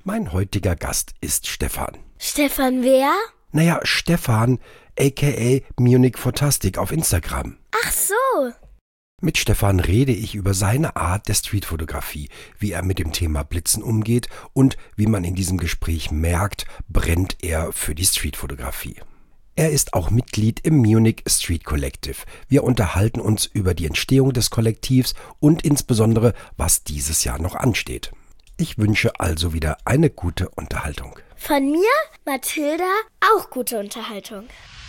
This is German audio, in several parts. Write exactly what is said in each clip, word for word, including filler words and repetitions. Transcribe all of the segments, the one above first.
Mein heutiger Gast ist Stefan. Stefan wer? Naja, Stefan, aka Munich Fotastic auf Instagram. Ach so. Mit Stefan rede ich über seine Art der Streetfotografie, wie er mit dem Thema Blitzen umgeht und wie man in diesem Gespräch merkt, brennt er für die Streetfotografie. Er ist auch Mitglied im Munich Street Collective. Wir unterhalten uns über die Entstehung des Kollektivs und insbesondere, was dieses Jahr noch ansteht. Ich wünsche also wieder eine gute Unterhaltung. Von mir, Mathilda, auch gute Unterhaltung.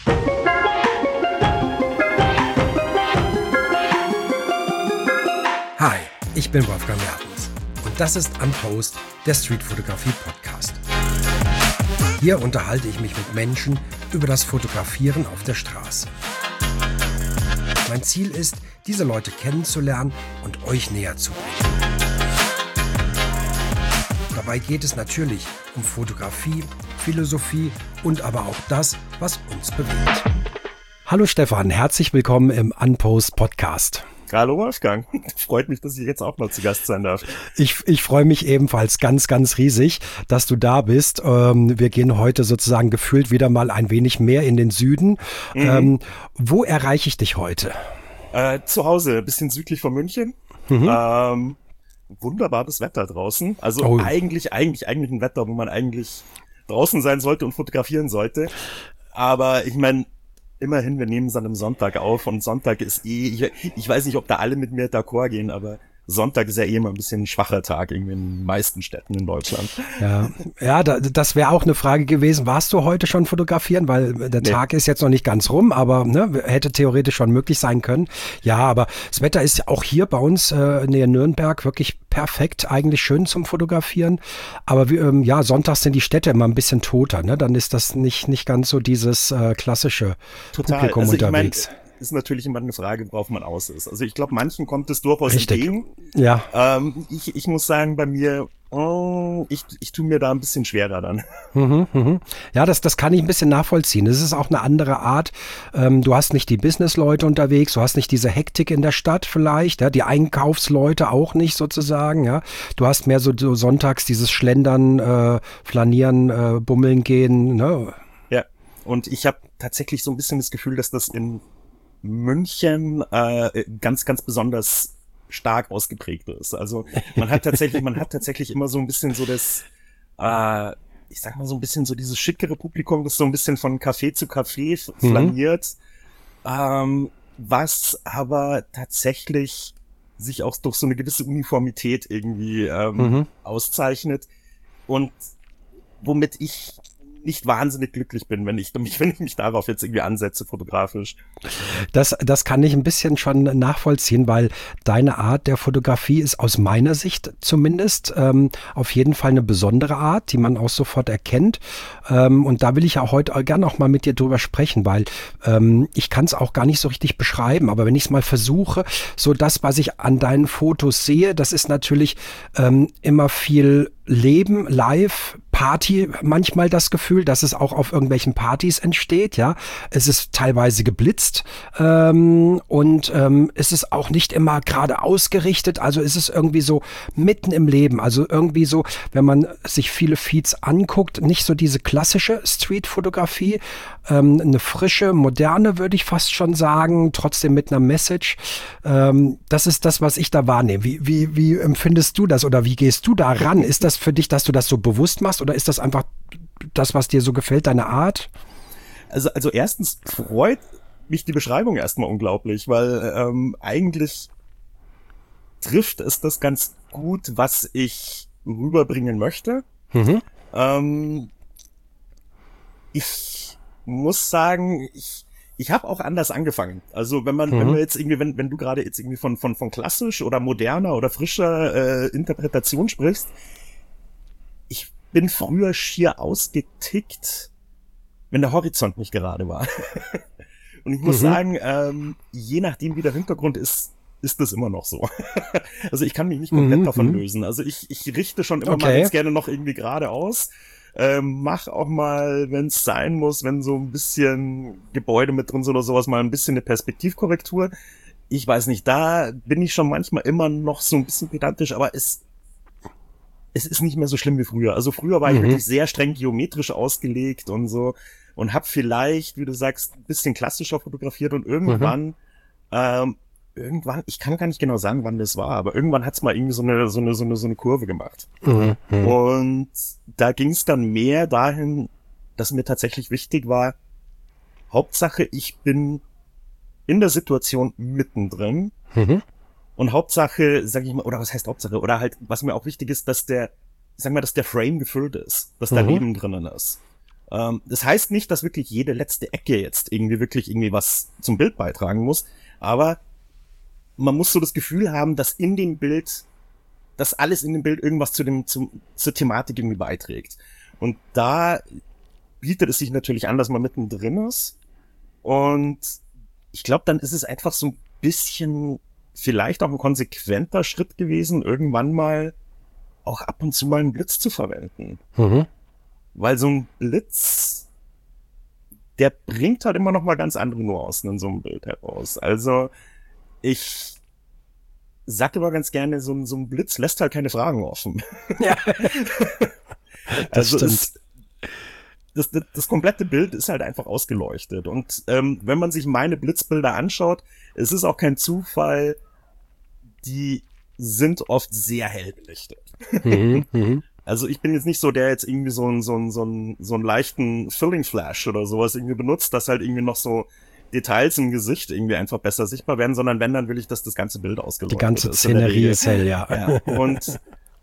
Hi, ich bin Wolfgang Mertens und das ist Unpost, der Streetfotografie Podcast. Hier unterhalte ich mich mit Menschen über das Fotografieren auf der Straße. Mein Ziel ist, diese Leute kennenzulernen und euch näher zu bringen. Dabei geht es natürlich um Fotografie, Philosophie und aber auch das, was uns bewegt. Hallo Stefan, herzlich willkommen im Unpost Podcast. Hallo Wolfgang, freut mich, dass ich jetzt auch mal zu Gast sein darf. Ich, ich freue mich ebenfalls ganz, ganz riesig, dass du da bist. Ähm, wir gehen heute sozusagen gefühlt wieder mal ein wenig mehr in den Süden. Mhm. Ähm, wo erreiche ich dich heute? Äh, zu Hause, ein bisschen südlich von München. Mhm. Ähm, wunderbares Wetter draußen. Also oh. eigentlich, eigentlich, eigentlich ein Wetter, wo man eigentlich draußen sein sollte und fotografieren sollte. Aber ich meine, immerhin, wir nehmen es an einem Sonntag auf und Sonntag ist eh, ich, ich weiß nicht, ob da alle mit mir d'accord gehen, aber Sonntag ist ja eh immer ein bisschen ein schwacher Tag irgendwie in den meisten Städten in Deutschland. Ja, ja, da, das wäre auch eine Frage gewesen. Warst du heute schon fotografieren? Weil der nee. Tag ist jetzt noch nicht ganz rum, aber ne, hätte theoretisch schon möglich sein können. Ja, aber das Wetter ist auch hier bei uns äh, näher Nürnberg wirklich perfekt, eigentlich schön zum Fotografieren. Aber wir, ähm, ja, sonntags sind die Städte immer ein bisschen toter, ne? Dann ist das nicht, nicht ganz so dieses äh, klassische Total. Publikum also unterwegs. Ich mein, ist natürlich immer eine Frage, worauf man aus ist. Also ich glaube, manchen kommt es durchaus Richtig. entgegen. Ja. Ähm, ich, ich muss sagen, bei mir, oh, ich, ich tue mir da ein bisschen schwerer dann. Mhm, mhm. Ja, das, das kann ich ein bisschen nachvollziehen. Das ist auch eine andere Art. Ähm, du hast nicht die Businessleute unterwegs, du hast nicht diese Hektik in der Stadt vielleicht, ja, die Einkaufsleute auch nicht sozusagen, ja. Du hast mehr so, so sonntags dieses Schlendern, äh, Flanieren, äh, Bummeln gehen, ne? Ja, und ich habe tatsächlich so ein bisschen das Gefühl, dass das in München äh, ganz, ganz besonders stark ausgeprägt ist. Also man hat tatsächlich, man hat tatsächlich immer so ein bisschen so das, äh, ich sag mal so ein bisschen so dieses schickere Publikum, das so ein bisschen von Café zu Café flaniert, mhm. ähm, was aber tatsächlich sich auch durch so eine gewisse Uniformität irgendwie ähm, mhm. auszeichnet und womit ich nicht wahnsinnig glücklich bin, wenn ich mich, wenn ich mich darauf jetzt irgendwie ansetze, fotografisch. Das, das kann ich ein bisschen schon nachvollziehen, weil deine Art der Fotografie ist aus meiner Sicht zumindest ähm, auf jeden Fall eine besondere Art, die man auch sofort erkennt. Ähm, und da will ich auch heute gerne auch mal mit dir drüber sprechen, weil ähm, ich kann es auch gar nicht so richtig beschreiben, aber wenn ich es mal versuche, so das, was ich an deinen Fotos sehe, das ist natürlich ähm, immer viel Leben, live, Party, manchmal das Gefühl, dass es auch auf irgendwelchen Partys entsteht, ja. Es ist teilweise geblitzt ähm, und ähm, es ist auch nicht immer gerade ausgerichtet, also es ist irgendwie so mitten im Leben, also irgendwie so, wenn man sich viele Feeds anguckt, nicht so diese klassische Street-Fotografie, ähm, eine frische, moderne, würde ich fast schon sagen, trotzdem mit einer Message. Ähm, das ist das, was ich da wahrnehme. Wie, wie, wie empfindest du das oder wie gehst du da ran? Ist das für dich, dass du das so bewusst machst oder ist das einfach das, was dir so gefällt, deine Art? Also, also erstens freut mich die Beschreibung erstmal unglaublich, weil ähm, eigentlich trifft es das ganz gut, was ich rüberbringen möchte. Mhm. Ähm, ich muss sagen, ich ich habe auch anders angefangen. Also wenn man, mhm. wenn wir jetzt irgendwie, wenn wenn du gerade jetzt irgendwie von von von klassisch oder moderner oder frischer äh, Interpretation sprichst, ich bin früher schier ausgetickt, wenn der Horizont nicht gerade war. Und ich muss mhm. sagen, ähm, je nachdem wie der Hintergrund ist, ist das immer noch so. Also ich kann mich nicht komplett mhm. davon lösen. Also ich ich richte schon immer okay. mal ganz gerne noch irgendwie gerade aus. Ähm, mach auch mal, wenn es sein muss, wenn so ein bisschen Gebäude mit drin sind oder sowas, mal ein bisschen eine Perspektivkorrektur. Ich weiß nicht, da bin ich schon manchmal immer noch so ein bisschen pedantisch, aber es es ist nicht mehr so schlimm wie früher. Also früher war ich Mhm. wirklich sehr streng geometrisch ausgelegt und so und habe vielleicht, wie du sagst, ein bisschen klassischer fotografiert und irgendwann, ähm, irgendwann, ich kann gar nicht genau sagen, wann das war, aber irgendwann hat's mal irgendwie so eine, so eine, so eine, so eine Kurve gemacht. Mhm. Mhm. Und da ging es dann mehr dahin, dass mir tatsächlich wichtig war, Hauptsache, ich bin in der Situation mittendrin. Mhm. Und Hauptsache, sag ich mal, oder was heißt Hauptsache? Oder halt, was mir auch wichtig ist, dass der, sag mal, dass der Frame gefüllt ist, dass da Mhm. Leben drinnen ist. Ähm, das heißt nicht, dass wirklich jede letzte Ecke jetzt irgendwie wirklich irgendwie was zum Bild beitragen muss, aber man muss so das Gefühl haben, dass in dem Bild, dass alles in dem Bild irgendwas zu dem, zum, zur Thematik irgendwie beiträgt. Und da bietet es sich natürlich an, dass man mittendrin ist. Und ich glaube, dann ist es einfach so ein bisschen vielleicht auch ein konsequenter Schritt gewesen, irgendwann mal auch ab und zu mal einen Blitz zu verwenden. Mhm. Weil so ein Blitz, der bringt halt immer noch mal ganz andere Nuancen in so einem Bild heraus. Also ich sag immer ganz gerne, so ein, so ein Blitz lässt halt keine Fragen offen. Ja, das Also stimmt. es, das, das, das komplette Bild ist halt einfach ausgeleuchtet. Und ähm, wenn man sich meine Blitzbilder anschaut, es ist auch kein Zufall, die sind oft sehr hell belichtet. Mhm. Mhm. Also ich bin jetzt nicht so, der jetzt irgendwie so einen so einen so einen so einen leichten Filling Flash oder sowas irgendwie benutzt, dass halt irgendwie noch so Details im Gesicht irgendwie einfach besser sichtbar werden, sondern wenn, dann will ich, dass das ganze Bild ausgeleuchtet Die ganze ist. in der Szenerie Regel. ist hell, ja. Ja, und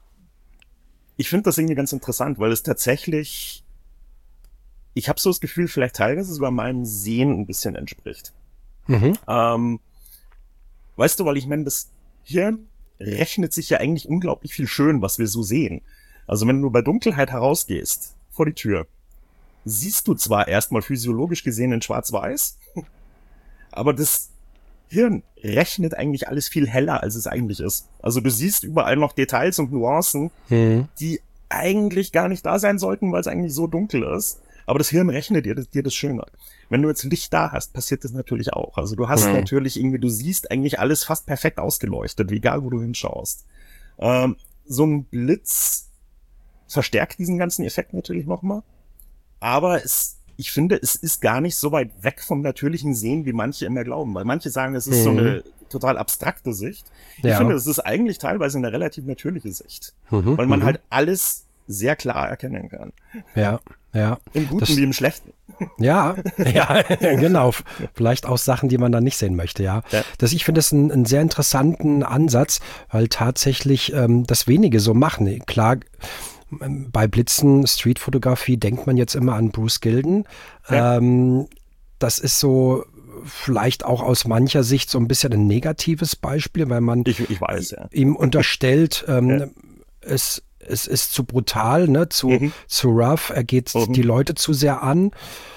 ich finde das irgendwie ganz interessant, weil es tatsächlich, ich habe so das Gefühl, vielleicht teilweise sogar meinem Sehen ein bisschen entspricht. Mhm. Ähm, weißt du, weil ich meine, das Hirn rechnet sich ja eigentlich unglaublich viel schön, was wir so sehen. Also wenn du bei Dunkelheit herausgehst, vor die Tür, siehst du zwar erstmal physiologisch gesehen in Schwarz-Weiß, aber das Hirn rechnet eigentlich alles viel heller, als es eigentlich ist. Also du siehst überall noch Details und Nuancen, Mhm. die eigentlich gar nicht da sein sollten, weil es eigentlich so dunkel ist. Aber das Hirn rechnet dir, dir das schöner. Wenn du jetzt Licht da hast, passiert das natürlich auch. Also du hast Mhm. natürlich irgendwie, du siehst eigentlich alles fast perfekt ausgeleuchtet, egal wo du hinschaust. Ähm, so ein Blitz verstärkt diesen ganzen Effekt natürlich nochmal. Aber es, ich finde, es ist gar nicht so weit weg vom natürlichen Sehen, wie manche immer glauben. Weil manche sagen, es ist so Mhm. eine total abstrakte Sicht. Ich Ja. finde, es ist eigentlich teilweise eine relativ natürliche Sicht. Mhm. Weil man Mhm. halt alles sehr klar erkennen kann. Ja, ja. Im Guten Das- wie im Schlechten. Ja, ja, genau. Vielleicht auch Sachen, die man dann nicht sehen möchte, ja. Ja. Das, ich finde das einen, einen sehr interessanten Ansatz, weil tatsächlich ähm, das wenige so machen. Klar, ähm, bei Blitzen, Streetfotografie denkt man jetzt immer an Bruce Gilden. Ja. Ähm, das ist so vielleicht auch aus mancher Sicht so ein bisschen ein negatives Beispiel, weil man Ich, ich weiß, ja. ihm unterstellt, ähm, Ja. es, es ist zu brutal, ne, zu, Mhm. zu rough, er geht Mhm. die Leute zu sehr an.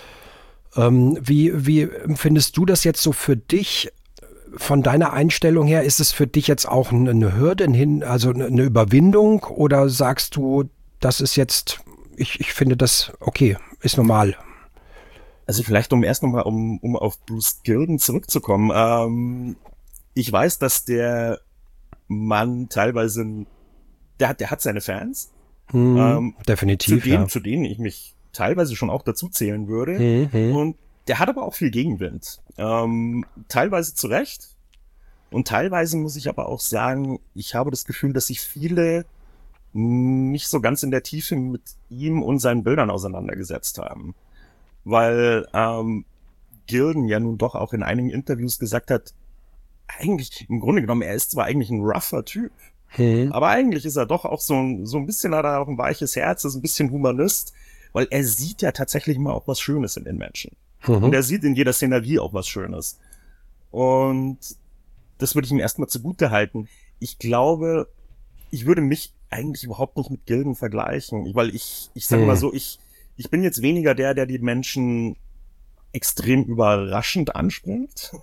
Ähm, wie, wie empfindest du das jetzt so für dich? Von deiner Einstellung her, ist es für dich jetzt auch eine, eine Hürde, ein hin, also eine eine Überwindung, oder sagst du, das ist jetzt, ich, ich finde das okay, ist normal? Also vielleicht um erst nochmal, um, um auf Bruce Gilden zurückzukommen. Ähm, ich weiß, dass der Mann teilweise, ein- der hat, der hat seine Fans, Hm, Ähm, zu definitiv, denen, ja. zu denen ich mich teilweise schon auch dazu zählen würde. Hm, hm. Und der hat aber auch viel Gegenwind. Ähm, teilweise zu Recht. Und teilweise muss ich aber auch sagen, ich habe das Gefühl, dass sich viele nicht so ganz in der Tiefe mit ihm und seinen Bildern auseinandergesetzt haben. Weil ähm, Gilden ja nun doch auch in einigen Interviews gesagt hat, eigentlich, im Grunde genommen, er ist zwar eigentlich ein rougher Typ, Hm. aber eigentlich ist er doch auch so ein, so ein bisschen, hat er auch ein weiches Herz, ist ein bisschen Humanist, weil er sieht ja tatsächlich mal auch was Schönes in den Menschen. Und Mhm. er sieht in jeder Szenerie auch was Schönes. Und das würde ich ihm erstmal zugute halten. Ich glaube, ich würde mich eigentlich überhaupt nicht mit Gilden vergleichen, weil ich, ich sag mal Hm. so, ich, ich bin jetzt weniger der, der die Menschen extrem überraschend anspringt.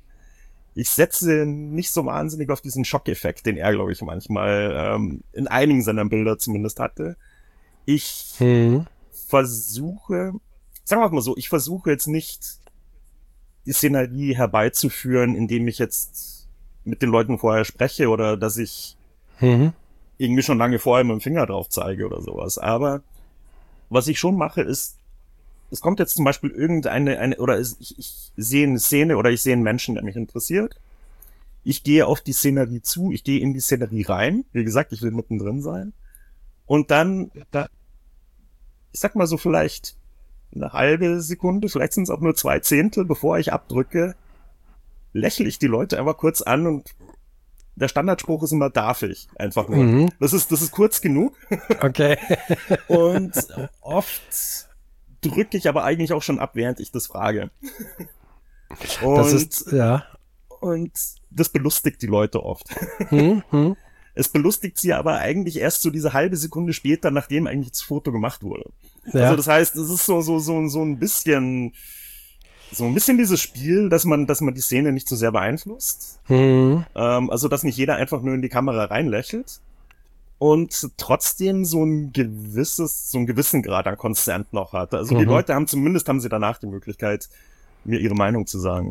Ich setze nicht so wahnsinnig auf diesen Schockeffekt, den er, glaube ich, manchmal ähm, in einigen seiner Bilder zumindest hatte. Ich Hm. versuche, sagen wir mal so, ich versuche jetzt nicht die Szenerie herbeizuführen, indem ich jetzt mit den Leuten vorher spreche oder dass ich Mhm. irgendwie schon lange vorher mit dem Finger drauf zeige oder sowas. Aber was ich schon mache, ist, es kommt jetzt zum Beispiel irgendeine, eine, oder es, ich, ich sehe eine Szene oder ich sehe einen Menschen, der mich interessiert. Ich gehe auf die Szenerie zu, ich gehe in die Szenerie rein. Wie gesagt, ich will mittendrin sein. Und dann, da, ich sag mal so vielleicht eine halbe Sekunde, vielleicht sind es auch nur zwei Zehntel, bevor ich abdrücke, lächle ich die Leute einfach kurz an und der Standardspruch ist immer, darf ich? Einfach nur. Mhm. Das ist, das ist kurz genug. Okay. Und oft drücke ich aber eigentlich auch schon ab, während ich das frage. Und, das ist, ja. Und das belustigt die Leute oft. Hm, hm. Es belustigt sie aber eigentlich erst so diese halbe Sekunde später, nachdem eigentlich das Foto gemacht wurde. Ja. Also das heißt, es ist so, so, so, so ein bisschen, so ein bisschen dieses Spiel, dass man, dass man die Szene nicht so sehr beeinflusst. Hm. Ähm, also, dass nicht jeder einfach nur in die Kamera reinlächelt. Und trotzdem so ein gewisses, so einen gewissen Grad an Consent noch hat. Also mhm. die Leute haben zumindest, haben sie danach die Möglichkeit, mir ihre Meinung zu sagen.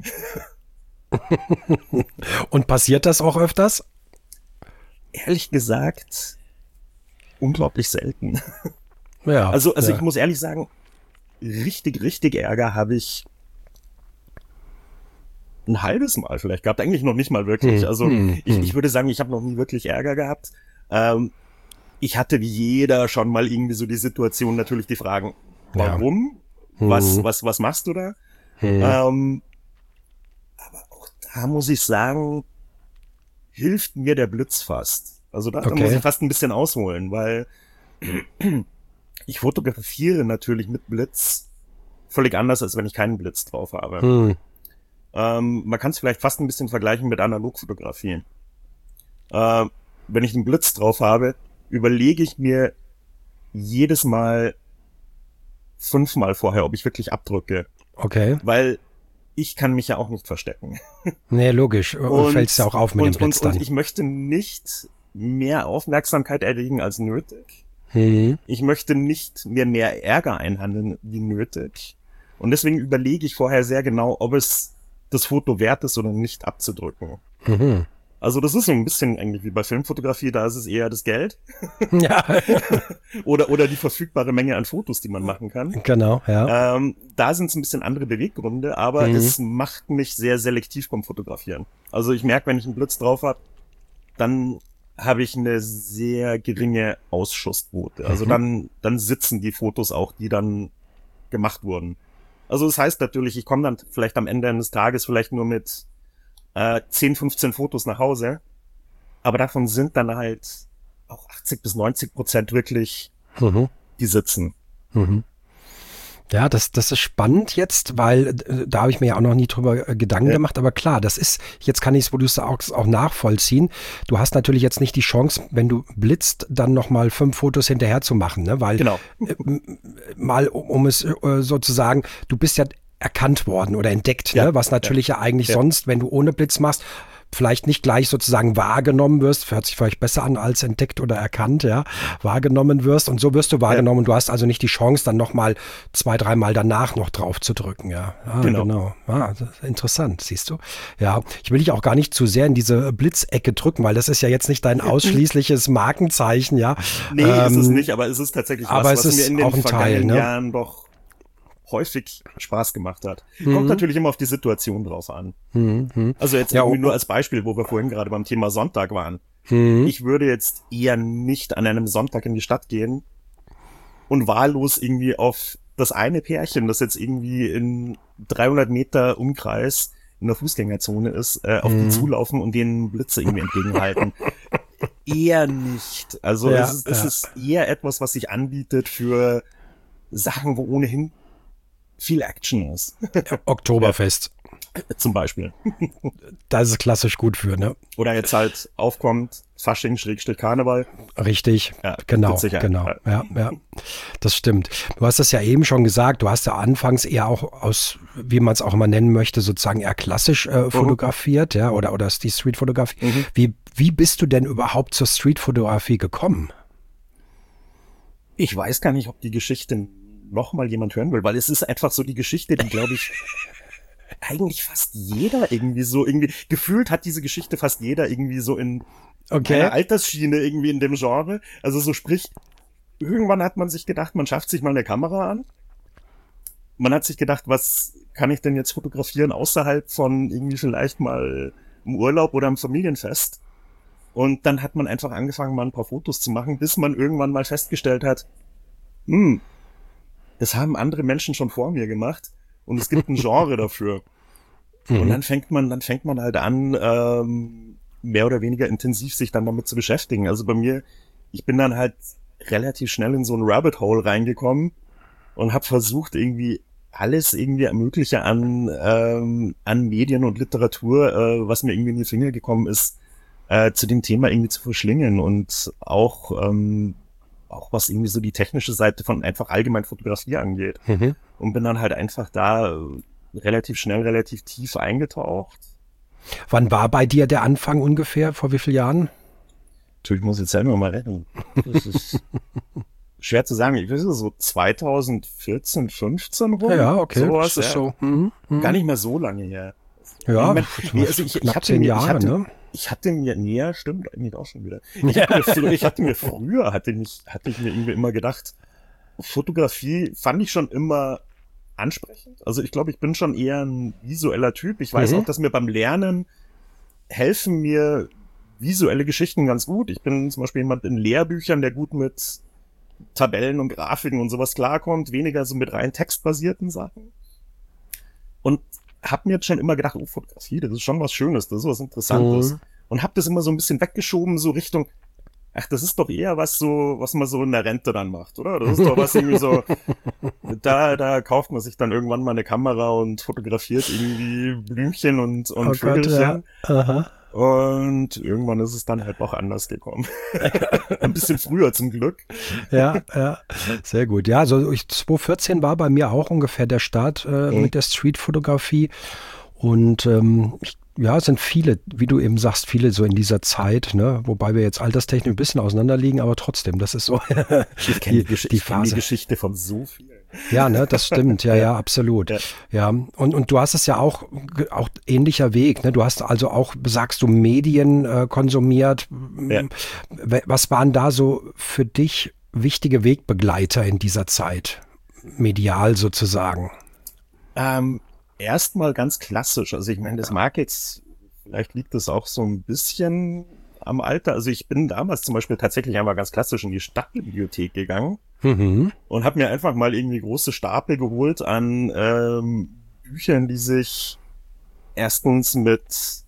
Und passiert das auch öfters? Ehrlich gesagt, unglaublich selten. Ja. Also, also ja. ich muss ehrlich sagen, richtig, richtig Ärger habe ich ein halbes Mal vielleicht gehabt. Eigentlich noch nicht mal wirklich. Hm, Also hm, ich, hm. ich würde sagen, ich habe noch nie wirklich Ärger gehabt. Ähm, ich hatte wie jeder schon mal irgendwie so die Situation, natürlich die Fragen, warum? Ja. Was, hm. was, was machst du da? Hm. Ähm, aber auch da muss ich sagen, hilft mir der Blitz fast. Also da, Okay. da muss ich fast ein bisschen ausholen, weil ich fotografiere natürlich mit Blitz völlig anders, als wenn ich keinen Blitz drauf habe. Hm. Ähm, man kann es vielleicht fast ein bisschen vergleichen mit Analogfotografie. Äh, wenn ich einen Blitz drauf habe, überlege ich mir jedes Mal fünfmal vorher, ob ich wirklich abdrücke. Okay. Weil ich kann mich ja auch nicht verstecken. Nee, logisch. Und fällt's ja auch auf mit und, dem Blitz und, dann. Und ich möchte nicht mehr Aufmerksamkeit erregen als nötig. Hm. Ich möchte nicht mir mehr Ärger einhandeln wie nötig. Und deswegen überlege ich vorher sehr genau, ob es das Foto wert ist oder nicht abzudrücken. Mhm. Also das ist so ein bisschen eigentlich wie bei Filmfotografie, da ist es eher das Geld. Ja. oder, oder die verfügbare Menge an Fotos, die man machen kann. Genau, ja. Ähm, da sind es ein bisschen andere Beweggründe, aber Mhm. es macht mich sehr selektiv beim Fotografieren. Also ich merke, wenn ich einen Blitz drauf habe, dann habe ich eine sehr geringe Ausschussquote. Also Mhm. dann, dann sitzen die Fotos auch, die dann gemacht wurden. Also das heißt natürlich, ich komme dann vielleicht am Ende eines Tages vielleicht nur mit äh, zehn, fünfzehn Fotos nach Hause, aber davon sind dann halt auch achtzig bis neunzig Prozent wirklich, Mhm. die sitzen. Mhm. Ja, das, das ist spannend jetzt, weil äh, da habe ich mir ja auch noch nie drüber äh, Gedanken Ja. gemacht, aber klar, das ist, jetzt kann ich es, wo du es auch, auch nachvollziehen. Du hast natürlich jetzt nicht die Chance, wenn du blitzt, dann nochmal fünf Fotos hinterher zu machen, ne? Weil Genau. äh, m- mal, um, um es äh, sozusagen, du bist ja erkannt worden oder entdeckt, Ja. ne? Was natürlich ja, eigentlich Ja. sonst, wenn du ohne Blitz machst, vielleicht nicht gleich sozusagen wahrgenommen wirst, hört sich vielleicht besser an als entdeckt oder erkannt, ja, wahrgenommen wirst und so wirst du wahrgenommen und du hast also nicht die Chance, dann nochmal zwei, dreimal danach noch drauf zu drücken, ja. Ah, Genau. genau. Ah, das ist interessant, siehst du. Ja, ich will dich auch gar nicht zu sehr in diese Blitzecke drücken, weil das ist ja jetzt nicht dein ausschließliches Markenzeichen, ja. Nee, ist es Ähm, nicht, aber es ist tatsächlich aber was, es was ist mir in den auch ein Teil, vergangenen ne? Jahren doch häufig Spaß gemacht hat. Mhm. Kommt natürlich immer auf die Situation drauf an. hm, hm. Also jetzt Ja, irgendwie oh, nur als Beispiel, wo wir vorhin gerade beim Thema Sonntag waren. Hm. Ich würde jetzt eher nicht an einem Sonntag in die Stadt gehen und wahllos irgendwie auf das eine Pärchen, das jetzt irgendwie in dreihundert Meter Umkreis in der Fußgängerzone ist, äh, auf die Mhm. zulaufen und denen Blitze irgendwie entgegenhalten. Eher nicht. Also Ja, es, ist, es ja. ist eher etwas, was sich anbietet für Sachen, wo ohnehin viel Action ist. Oktoberfest. Zum Beispiel. Da ist es klassisch gut für, ne? Oder jetzt halt aufkommt, Fasching, Schrägstrich, Karneval. Richtig, Ja, genau, mit Sicherheit. genau, ja, ja, das stimmt. Du hast das ja eben schon gesagt, du hast ja anfangs eher auch aus, wie man es auch immer nennen möchte, sozusagen eher klassisch äh, fotografiert, ja, oder, oder ist die Streetfotografie. Mhm. Wie, wie bist du denn überhaupt zur Streetfotografie gekommen? Ich weiß gar nicht, ob die Geschichte noch mal jemand hören will, weil es ist einfach so die Geschichte, die, glaube ich, eigentlich fast jeder irgendwie so, irgendwie, gefühlt hat diese Geschichte fast jeder irgendwie so in, Okay. Eine Altersschiene irgendwie in dem Genre. Also so sprich, irgendwann hat man sich gedacht, man schafft sich mal eine Kamera an. Man hat sich gedacht, was kann ich denn jetzt fotografieren außerhalb von irgendwie vielleicht mal im Urlaub oder im Familienfest? Und dann hat man einfach angefangen, mal ein paar Fotos zu machen, bis man irgendwann mal festgestellt hat, hm, das haben andere Menschen schon vor mir gemacht und es gibt ein Genre dafür. Mhm. Und dann fängt man, dann fängt man halt an, ähm, mehr oder weniger intensiv sich dann damit zu beschäftigen. Also bei mir, ich bin dann halt relativ schnell in so ein Rabbit Hole reingekommen und habe versucht, irgendwie alles irgendwie Mögliche an ähm, an Medien und Literatur, äh, was mir irgendwie in die Finger gekommen ist, äh, zu dem Thema irgendwie zu verschlingen und auch ähm, auch was irgendwie so die technische Seite von einfach allgemein Fotografie angeht. Mhm. Und bin dann halt einfach da äh, relativ schnell, relativ tief eingetaucht. Wann war bei dir der Anfang ungefähr? Vor wie vielen Jahren? Ich muss jetzt selber mal rechnen. Das ist schwer zu sagen. Ich weiß es so zweitausendvierzehn, fünfzehn rum. Ja, ja, okay. Sowas, das ist ja. so. Mhm. Gar nicht mehr so lange her. Ja, ich mein, also ich, ich hatte zehn mir, Jahre, ich hatte, ne? Ich hatte mir, nee, ja, stimmt eigentlich auch schon wieder. Ich, ja. hatte, mir, ich hatte mir früher, hatte, mich, hatte ich mir irgendwie immer gedacht, Fotografie fand ich schon immer ansprechend. Also ich glaube, ich bin schon eher ein visueller Typ. Ich weiß mhm. auch, dass mir beim Lernen helfen mir visuelle Geschichten ganz gut. Ich bin zum Beispiel jemand in Lehrbüchern, der gut mit Tabellen und Grafiken und sowas klarkommt, weniger so mit rein textbasierten Sachen. Und hab mir jetzt schon immer gedacht, oh, Fotografie, das ist schon was Schönes, das ist was Interessantes. Mhm. Und hab das immer so ein bisschen weggeschoben, so Richtung, ach, das ist doch eher was so, was man so in der Rente dann macht, oder? Das ist doch was irgendwie so, da, da kauft man sich dann irgendwann mal eine Kamera und fotografiert irgendwie Blümchen und, und oh Vögelchen. Gott, ja. Aha. Und irgendwann ist es dann halt auch anders gekommen. Ein bisschen früher zum Glück. Ja, ja, sehr gut. Ja, also ich, zweitausendvierzehn war bei mir auch ungefähr der Start äh, mhm. mit der Streetfotografie. Und ähm, ich, ja, es sind viele, wie du eben sagst, viele so in dieser Zeit, ne, wobei wir jetzt alterstechnisch ein bisschen auseinander liegen, aber trotzdem, das ist so ich kenn die, die, Gesch die, ich kenn die Geschichte von so vielen. Ja, ne, das stimmt, ja, ja, absolut. Ja, ja. Und, und du hast es ja auch, auch ähnlicher Weg, ne? Du hast also auch, sagst du, Medien äh, konsumiert. Ja. Was waren da so für dich wichtige Wegbegleiter in dieser Zeit, medial sozusagen? Ähm, erstmal ganz klassisch. Also ich meine, das mag jetzt, vielleicht liegt das auch so ein bisschen am Alter. Also ich bin damals zum Beispiel tatsächlich einmal ganz klassisch in die Stadtbibliothek gegangen. Mhm. Und habe mir einfach mal irgendwie große Stapel geholt an ähm, Büchern, die sich erstens mit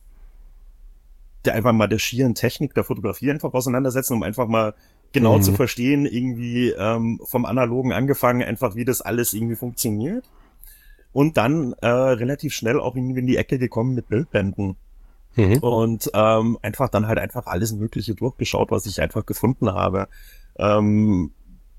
der einfach mal der schieren Technik der Fotografie einfach auseinandersetzen, um einfach mal genau mhm. zu verstehen, irgendwie ähm, vom Analogen angefangen, einfach wie das alles irgendwie funktioniert. Und dann äh, relativ schnell auch irgendwie in die Ecke gekommen mit Bildbänden. Mhm. Und ähm, einfach dann halt einfach alles Mögliche durchgeschaut, was ich einfach gefunden habe. Ähm,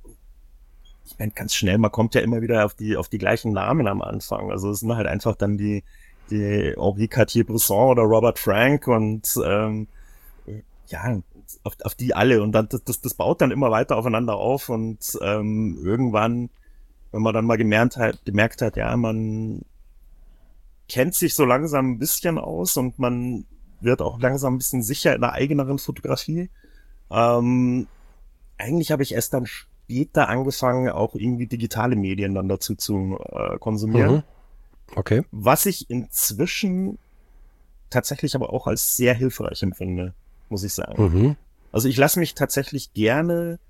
Ich meine, ganz schnell, man kommt ja immer wieder auf die auf die gleichen Namen am Anfang. Also es sind halt einfach dann die die Henri Cartier-Bresson oder Robert Frank und ähm, ja, auf, auf die alle. Und dann das, das baut dann immer weiter aufeinander auf und ähm, irgendwann, wenn man dann mal gemerkt hat, gemerkt hat, ja, man kennt sich so langsam ein bisschen aus und man wird auch langsam ein bisschen sicher in der eigeneren Fotografie. Ähm, eigentlich habe ich erst dann später angefangen, auch irgendwie digitale Medien dann dazu zu äh, konsumieren. Mhm. Okay. Was ich inzwischen tatsächlich aber auch als sehr hilfreich empfinde, muss ich sagen. Mhm. Also ich lasse mich tatsächlich gerne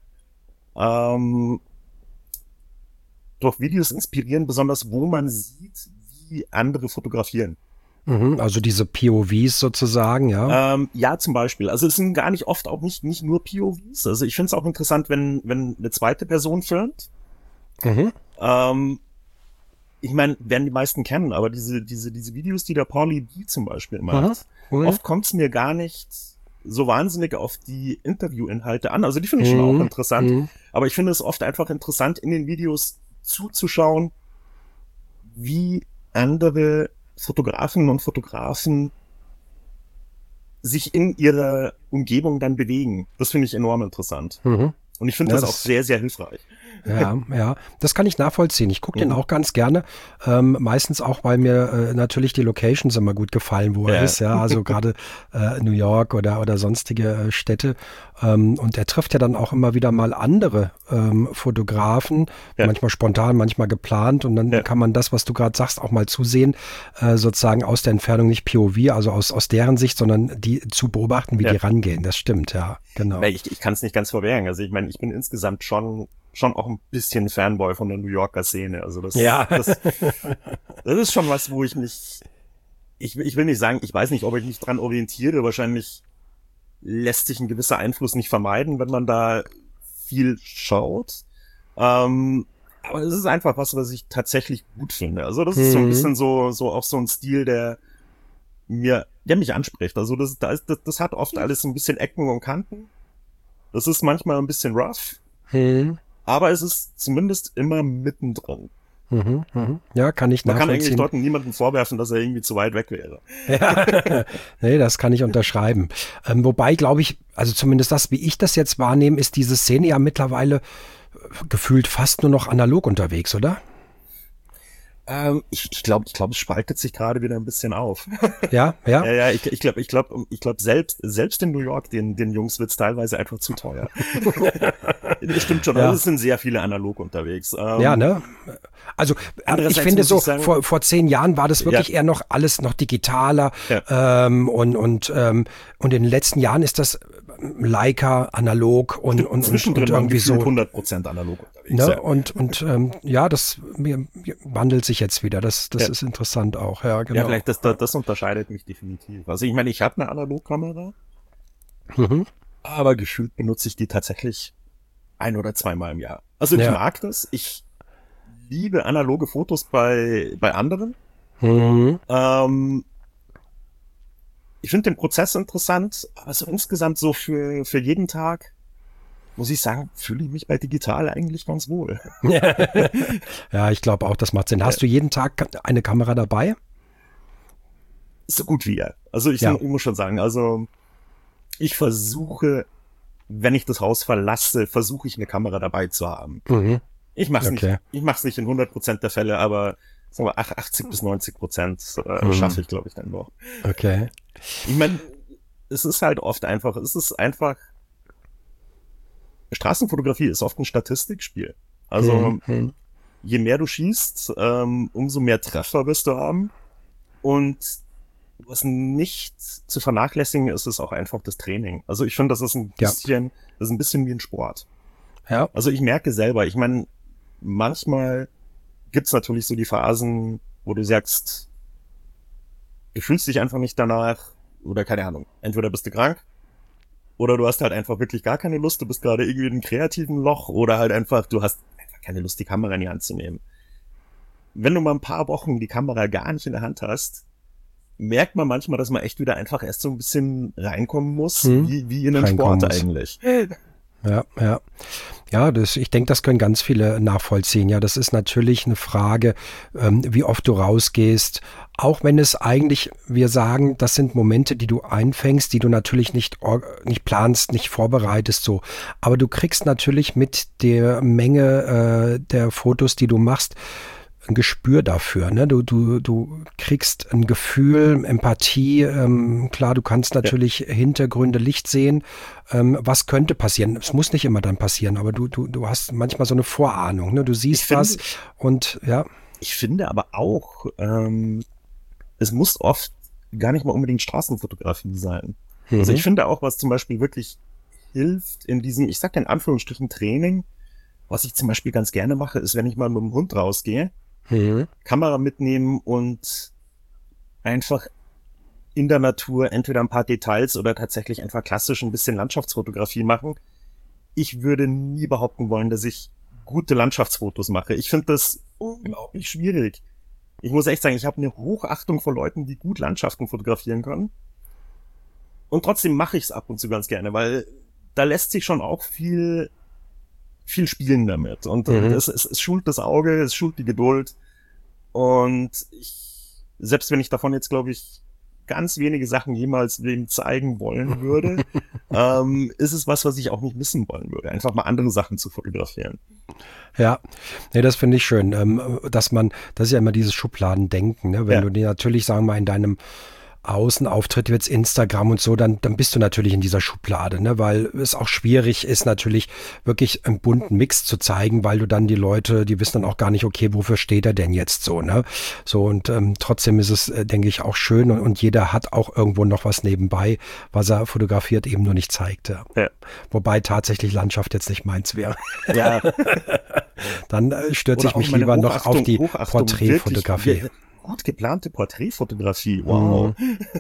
ähm, durch Videos inspirieren, besonders wo man sieht, wie andere fotografieren. Mhm, also diese P O Vs sozusagen, ja? Ähm, ja, zum Beispiel. Also es sind gar nicht oft auch nicht nicht nur P O Vs. Also ich finde es auch interessant, wenn wenn eine zweite Person filmt. Mhm. Ähm, ich meine, werden die meisten kennen, aber diese diese diese Videos, die der Pauly D zum Beispiel macht, mhm. oft kommt es mir gar nicht so wahnsinnig auf die Interviewinhalte an. Also die finde ich mhm. schon auch interessant. Mhm. Aber ich finde es oft einfach interessant, in den Videos zuzuschauen, wie andere Fotografen und Fotografen sich in ihrer Umgebung dann bewegen. Das finde ich enorm interessant. Mhm. Und ich finde ja, das, das auch sehr, sehr hilfreich. Ja, ja, das kann ich nachvollziehen. Ich gucke den Mhm. auch ganz gerne. Ähm, meistens auch, weil mir äh, natürlich die Locations immer gut gefallen, wo er Ja, ist. Ja, also gerade äh, New York oder oder sonstige äh, Städte. Ähm, und er trifft ja dann auch immer wieder mal andere ähm, Fotografen, ja, manchmal spontan, manchmal geplant. Und dann ja, kann man das, was du gerade sagst, auch mal zusehen, äh, sozusagen aus der Entfernung, nicht P O V, also aus aus deren Sicht, sondern die zu beobachten, wie die ja. rangehen. Das stimmt, ja, genau. Weil ich, ich kann es nicht ganz verwehren. Also ich meine, ich bin insgesamt schon schon auch ein bisschen Fanboy von der New Yorker Szene. Also das, Ja. das, das ist schon was, wo ich mich, ich, will- ich will nicht sagen, ich weiß nicht, ob ich mich dran orientiere. Wahrscheinlich lässt sich ein gewisser Einfluss nicht vermeiden, wenn man da viel schaut. Ähm, aber es ist einfach was, was ich tatsächlich gut finde. Also das ist so ein Mhm. bisschen so, so auch so ein Stil, der mir, der mich anspricht. Also das, da ist, das, das hat oft alles ein bisschen Ecken und Kanten. Das ist manchmal ein bisschen rough, Mhm. aber es ist zumindest immer mittendrin. Mhm, mhm. Ja, kann ich Man kann eigentlich nachvollziehen. dort niemandem vorwerfen, dass er irgendwie zu weit weg wäre. Ja, nee, das kann ich unterschreiben. Ähm, wobei, glaube ich, also zumindest das, wie ich das jetzt wahrnehme, ist diese Szene ja mittlerweile äh, gefühlt fast nur noch analog unterwegs, oder? Ähm, ich ich glaube, ich glaube, es spaltet sich gerade wieder ein bisschen auf. Ja, ja. Ja, ja, ich, ich glaube, ich glaube, ich glaube, selbst, selbst in New York, den, den Jungs wird's teilweise einfach zu teuer. Das stimmt schon, also Ja, es sind sehr viele analog unterwegs. ja, Ähm, ne? Also ähm, ich andererseits finde muss so, ich sagen, vor, vor zehn Jahren war das ja, wirklich eher noch alles noch digitaler ja, ähm, und, und, ähm, und in den letzten Jahren ist das ähm, Leica, analog und, und, und, und zwischendrin waren irgendwie gefühlt so. hundert Prozent analog unterwegs, Ne? ja. Und, und ähm, ja, das mir, mir wandelt sich jetzt wieder. Das, das Ja, ist interessant auch. Ja, ja, genau. vielleicht das, das, das unterscheidet mich definitiv. Also ich meine, ich habe eine Analogkamera, Mhm. aber gefühlt benutze ich die tatsächlich ein oder zweimal im Jahr. Also ich Ja. mag das. Ich liebe analoge Fotos bei, bei anderen. Mhm. Ähm, ich finde den Prozess interessant, aber so insgesamt so für, für jeden Tag, muss ich sagen, fühle ich mich bei digital eigentlich ganz wohl. Ja, ich glaube auch, das macht Sinn. Ja, Hast du jeden Tag eine Kamera dabei? so gut wie ja. Also ich, Ja. ich muss schon sagen, also ich versuche, wenn ich das Haus verlasse, versuche ich eine Kamera dabei zu haben. Mhm. Ich mach's nicht, Okay. ich mach's nicht in hundert Prozent der Fälle, aber sagen wir achtzig bis neunzig Prozent äh, schaffe Mhm. ich, glaube ich, dann noch. Okay. Ich meine, es ist halt oft einfach, es ist einfach, Straßenfotografie ist oft ein Statistikspiel. Mhm. Also Mhm. je mehr du schießt, ähm, umso mehr Treffer wirst du haben. Und was nicht zu vernachlässigen ist, ist auch einfach das Training. Also ich finde, das ist ein Ja. bisschen, das ist ein bisschen wie ein Sport. Ja. Also ich merke selber, ich meine, manchmal gibt's natürlich so die Phasen, wo du sagst, du fühlst dich einfach nicht danach oder keine Ahnung. Entweder bist du krank oder du hast halt einfach wirklich gar keine Lust, du bist gerade irgendwie in einem kreativen Loch oder halt einfach, du hast einfach keine Lust, die Kamera in die Hand zu nehmen. Wenn du mal ein paar Wochen die Kamera gar nicht in der Hand hast, merkt man manchmal, dass man echt wieder einfach erst so ein bisschen reinkommen muss, Mhm. wie, wie in den Reinkommen Sport muss. eigentlich. Ja, ja. Ja, das, ich denke, das können ganz viele nachvollziehen. Ja, das ist natürlich eine Frage, ähm, wie oft du rausgehst. Auch wenn es eigentlich, wir sagen, das sind Momente, die du einfängst, die du natürlich nicht, or- nicht planst, nicht vorbereitest, so. Aber du kriegst natürlich mit der Menge äh, der Fotos, die du machst, ein Gespür dafür, ne? Du, du, du kriegst ein Gefühl, Empathie, ähm, klar, du kannst Ja. natürlich Hintergründe, Licht sehen, ähm, was könnte passieren. Es muss nicht immer dann passieren, aber du, du, du hast manchmal so eine Vorahnung, ne? Du Ich siehst finde, was und ja, ich finde aber auch, ähm, es muss oft gar nicht mal unbedingt Straßenfotografie sein. Also ich mhm. finde auch, was zum Beispiel wirklich hilft in diesem, ich sag in Anführungsstrichen Training, was ich zum Beispiel ganz gerne mache, ist, wenn ich mal mit dem Hund rausgehe, Mhm. Kamera mitnehmen und einfach in der Natur entweder ein paar Details oder tatsächlich einfach klassisch ein bisschen Landschaftsfotografie machen. Ich würde nie behaupten wollen, dass ich gute Landschaftsfotos mache. Ich finde das unglaublich schwierig. Ich muss echt sagen, ich habe eine Hochachtung vor Leuten, die gut Landschaften fotografieren können. Und trotzdem mache ich es ab und zu ganz gerne, weil da lässt sich schon auch viel, viel spielen damit. Und Mhm. es, es, es schult das Auge, es schult die Geduld. Und ich, selbst wenn ich davon jetzt, glaube ich, ganz wenige Sachen jemals wem zeigen wollen würde, ähm, ist es was, was ich auch nicht missen wollen würde. Einfach mal andere Sachen zu fotografieren. Ja, nee, das finde ich schön, ähm, dass man, das ist ja immer dieses Schubladendenken, ne? Wenn Ja. du dir natürlich, sagen wir mal, in deinem Außenauftritt, jetzt Instagram und so, dann, dann bist du natürlich in dieser Schublade, ne? Weil es auch schwierig ist, natürlich wirklich einen bunten Mix zu zeigen, weil du dann die Leute, die wissen dann auch gar nicht, okay, wofür steht er denn jetzt so, ne? So, und ähm, trotzdem ist es, äh, denke ich, auch schön und, und jeder hat auch irgendwo noch was nebenbei, was er fotografiert, eben nur nicht zeigt. Ja. Ja. Wobei tatsächlich Landschaft jetzt nicht meins wäre. Ja. Dann äh, stürze Oder ich mich auch meine lieber noch auf Hochachtung- die Hochachtung, Porträtfotografie. wirklich, Gut geplante Porträtfotografie, wow.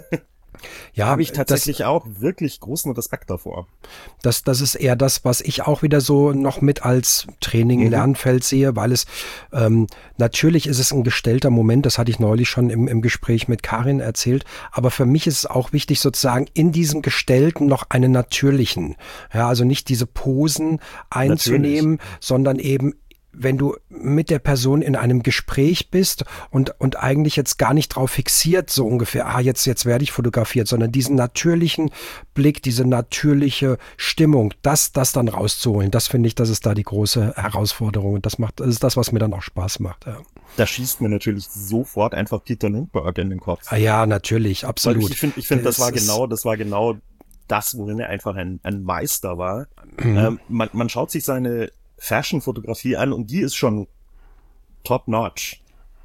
Ja, Habe ich das, tatsächlich auch wirklich großen Respekt davor. das, das ist eher das, was ich auch wieder so noch mit als Training, Mhm. Lernfeld sehe, weil es ähm, natürlich ist es ein gestellter Moment, das hatte ich neulich schon im, im Gespräch mit Karin erzählt, aber für mich ist es auch wichtig, sozusagen in diesem Gestellten noch einen natürlichen, ja, also nicht diese Posen einzunehmen, sondern eben wenn du mit der Person in einem Gespräch bist und, und eigentlich jetzt gar nicht drauf fixiert, so ungefähr, ah, jetzt, jetzt werde ich fotografiert, sondern diesen natürlichen Blick, diese natürliche Stimmung, das, das dann rauszuholen, das finde ich, das ist da die große Herausforderung und das macht, das ist das, was mir dann auch Spaß macht. Ja, Da schießt mir natürlich sofort einfach Peter Lindbergh in den Kopf. ah, ja natürlich, Weil absolut. ich ich finde, ich finde, das Es war ist- genau, das war genau das, worin er einfach ein, ein Meister war. Mhm. Ähm, man, man schaut sich seine Fashion-Fotografie an und die ist schon top-notch.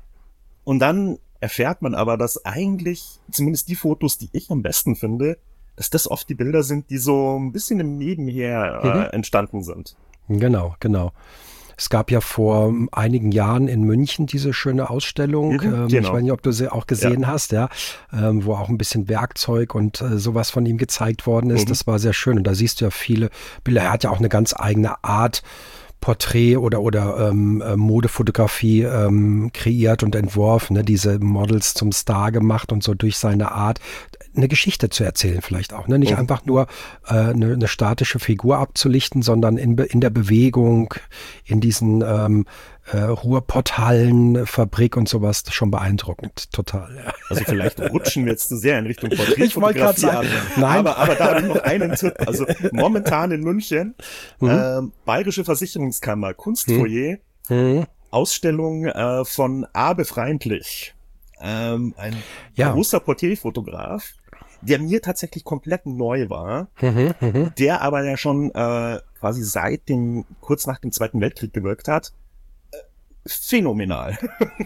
Und dann erfährt man aber, dass eigentlich, zumindest die Fotos, die ich am besten finde, dass das oft die Bilder sind, die so ein bisschen im Nebenher äh, Mhm. entstanden sind. Genau, genau. Es gab ja vor einigen Jahren in München diese schöne Ausstellung. Mhm, ähm, genau. Ich weiß nicht, ob du sie auch gesehen hast, ja, ähm, wo auch ein bisschen Werkzeug und äh, sowas von ihm gezeigt worden ist. Mhm. Das war sehr schön. Und da siehst du ja viele Bilder. Er hat ja auch eine ganz eigene Art, Porträt oder oder ähm, äh, Modefotografie ähm, kreiert und entworfen, ne? Diese Models zum Star gemacht und so durch seine Art eine Geschichte zu erzählen vielleicht auch, ne? Nicht Mhm. einfach nur äh, eine, eine statische Figur abzulichten, sondern in, Be- in der Bewegung, in diesen ähm, äh, Ruhrpotthallen, Fabrik und sowas, schon beeindruckend, total. Ja. Also vielleicht rutschen wir jetzt zu sehr in Richtung Ich wollte gerade Porträtfotografie sagen, ab. nein. Aber, aber da habe ich noch einen Tipp. Also momentan in München, Mhm. ähm, Bayerische Versicherungskammer, Kunstfoyer, Mhm. Ausstellung äh, von Abe Freundlich. Ähm, ein Ja. großer Porträtfotograf, der mir tatsächlich komplett neu war, Mhm. Mhm. der aber ja schon äh, quasi seit dem, kurz nach dem Zweiten Weltkrieg gewirkt hat. Äh, Phänomenal.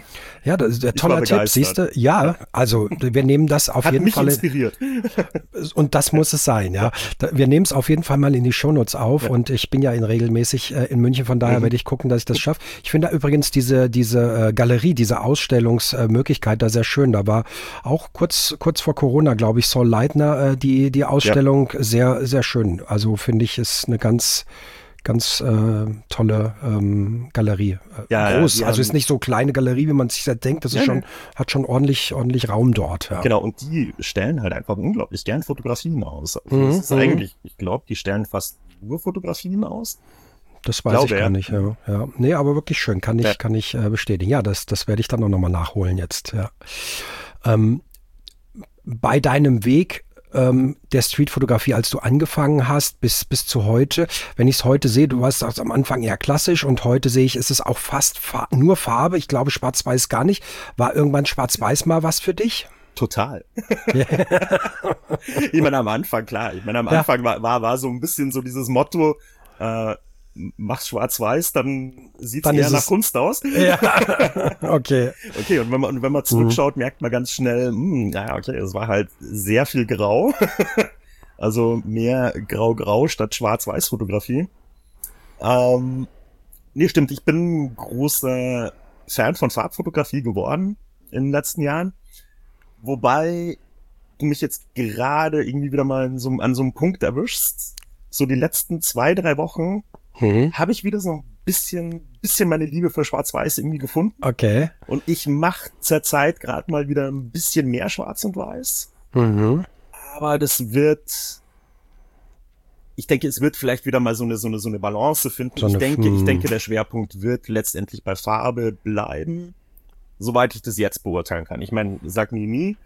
Ja, das ist der Ich war toller Tipp, begeistert. siehst du? Ja, also wir nehmen das auf Hat jeden mich Fall. inspiriert. Und das muss es sein, ja. Da, wir nehmen es auf jeden Fall mal in die Shownotes auf Ja. und ich bin ja in regelmäßig äh, in München, von daher Mhm. werde ich gucken, dass ich das schaffe. Ich finde da übrigens diese diese äh, Galerie, diese Ausstellungsmöglichkeit da sehr schön. Da war auch kurz kurz vor Corona, glaube ich, Saul Leitner äh, die die Ausstellung sehr sehr schön. Also finde ich, ist eine ganz ganz äh, tolle ähm, Galerie. Äh, Ja, ja, groß, die also haben- ist nicht so kleine Galerie, wie man sich das denkt. Das ist Ja, schon nee. hat schon ordentlich ordentlich Raum dort. Ja. Genau, und die stellen halt einfach unglaublich gern Fotografien aus. Also Mhm, das ist mhm. eigentlich, ich glaube, die stellen fast nur Fotografien aus. Das weiß Glaube, ich gar ja. nicht, ja. ja. Nee, aber wirklich schön, kann ich, Ja. kann ich äh, bestätigen. Ja, das, das werde ich dann auch nochmal nachholen jetzt, ja. Ähm, bei deinem Weg ähm, der Streetfotografie, als du angefangen hast, bis, bis zu heute, wenn ich es heute sehe, du warst am Anfang eher klassisch und heute sehe ich, ist es auch fast fa- nur Farbe, ich glaube schwarz-weiß gar nicht. War irgendwann schwarz-weiß mal was für dich? Total. Ich meine, am Anfang, klar. Ich meine, am Ja. Anfang war, war, war so ein bisschen so dieses Motto, äh, mach's schwarz-weiß, dann sieht's Dann eher ist nach es- Kunst aus. Ja, okay. Okay, und wenn man, und wenn man zurückschaut, merkt man ganz schnell, hm, naja, okay, es war halt sehr viel Grau. Also mehr Grau-Grau statt Schwarz-Weiß-Fotografie. Ähm, nee, stimmt, ich bin großer Fan von Farbfotografie geworden in den letzten Jahren. Wobei du mich jetzt gerade irgendwie wieder mal in so, an so einem Punkt erwischst. So die letzten zwei, drei Wochen Mhm. habe ich wieder so ein bisschen, bisschen meine Liebe für Schwarz-Weiß irgendwie gefunden. Okay. Und ich mache zurzeit gerade mal wieder ein bisschen mehr Schwarz und Weiß. Mhm. Aber das wird, ich denke, es wird vielleicht wieder mal so eine, so eine, so eine Balance finden. So ich eine- denke, ich hm. denke, der Schwerpunkt wird letztendlich bei Farbe bleiben. soweit ich das jetzt beurteilen kann. Ich meine, sag nie nie.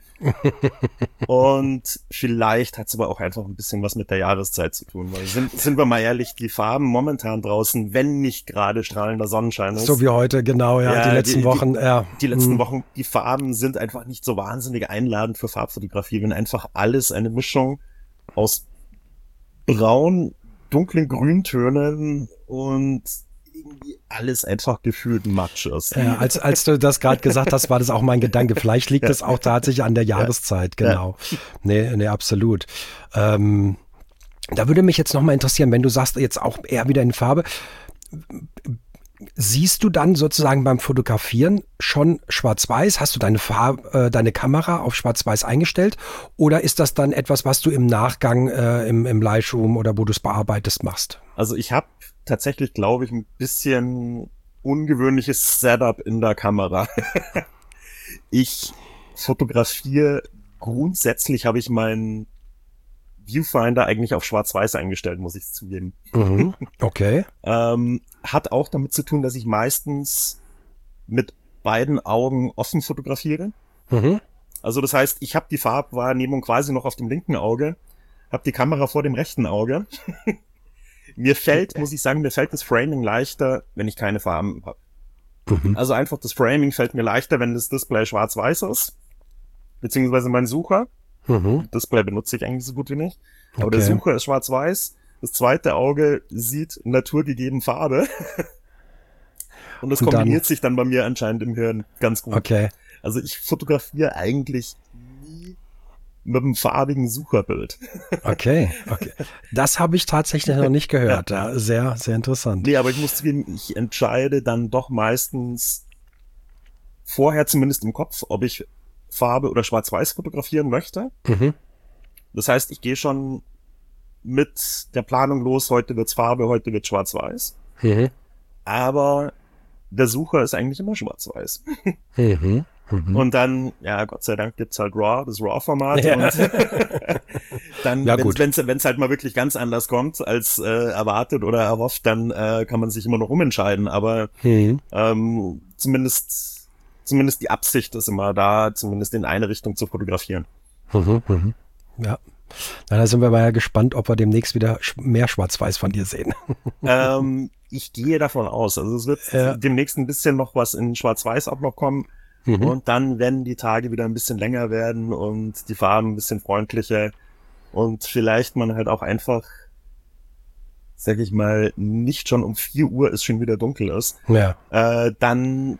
Und vielleicht hat es aber auch einfach ein bisschen was mit der Jahreszeit zu tun. Weil sind, sind wir mal ehrlich, die Farben momentan draußen, wenn nicht gerade strahlender Sonnenschein ist. So wie heute, genau, ja, ja die letzten die, Wochen. Die, ja. die letzten hm. Wochen, die Farben sind einfach nicht so wahnsinnig einladend für Farbfotografie, wenn einfach alles eine Mischung aus braun, dunklen Grüntönen und irgendwie alles einfach gefühlt Matsch ist. Ja, als, als du das gerade gesagt hast, war das auch mein Gedanke. Vielleicht liegt es ja. auch tatsächlich an der Jahreszeit, genau. Ja. Nee, nee, absolut. Ähm, da würde mich jetzt nochmal interessieren, wenn du sagst, jetzt auch eher wieder in Farbe, siehst du dann sozusagen beim Fotografieren schon schwarz-weiß? Hast du deine Farbe, äh, deine Kamera auf schwarz-weiß eingestellt? Oder ist das dann etwas, was du im Nachgang äh, im, im Lightroom oder wo du es bearbeitest machst? Also ich habe tatsächlich, glaube ich, ein bisschen ungewöhnliches Setup in der Kamera. Ich fotografiere, grundsätzlich habe ich meinen Viewfinder eigentlich auf schwarz-weiß eingestellt, muss ich zugeben. Mhm, okay. ähm, hat auch damit zu tun, dass ich meistens mit beiden Augen offen fotografiere. Mhm. Also das heißt, ich habe die Farbwahrnehmung quasi noch auf dem linken Auge, habe die Kamera vor dem rechten Auge. Mir fällt, muss ich sagen, mir fällt das Framing leichter, wenn ich keine Farben habe. Mhm. Also einfach das Framing fällt mir leichter, wenn das Display schwarz-weiß ist, beziehungsweise mein Sucher. Mhm. Display benutze ich eigentlich so gut wie nicht. Aber okay. Der Sucher ist schwarz-weiß. Das zweite Auge sieht naturgegeben Farbe. Und das Und kombiniert dann, sich dann bei mir anscheinend im Hirn ganz gut. Okay. Also ich fotografiere eigentlich nie mit einem farbigen Sucherbild. Okay, okay. Das habe ich tatsächlich noch nicht gehört. Ja, sehr, sehr interessant. Nee, aber ich muss zugeben, ich entscheide dann doch meistens vorher zumindest im Kopf, ob ich Farbe oder Schwarz-Weiß fotografieren möchte. Mhm. Das heißt, ich gehe schon mit der Planung los, heute wird's Farbe, heute wird's Schwarz-Weiß. Mhm. Aber der Sucher ist eigentlich immer Schwarz-Weiß. Mhm. Mhm. Und dann, ja, Gott sei Dank gibt's halt RAW, das RAW-Format. Ja. Und dann, ja, wenn es wenn's halt mal wirklich ganz anders kommt als äh, erwartet oder erhofft, dann äh, kann man sich immer noch umentscheiden. Aber mhm. ähm, zumindest zumindest die Absicht ist immer da, zumindest in eine Richtung zu fotografieren. Mhm, mhm. Ja. Na, da sind wir mal ja gespannt, ob wir demnächst wieder mehr Schwarz-Weiß von dir sehen. ähm, ich gehe davon aus. Also es wird ja. demnächst ein bisschen noch was in Schwarz-Weiß auch noch kommen. Mhm. Und dann, wenn die Tage wieder ein bisschen länger werden und die Farben ein bisschen freundlicher und vielleicht man halt auch einfach, sag ich mal, nicht schon um vier Uhr es schon wieder dunkel ist, ja. äh, dann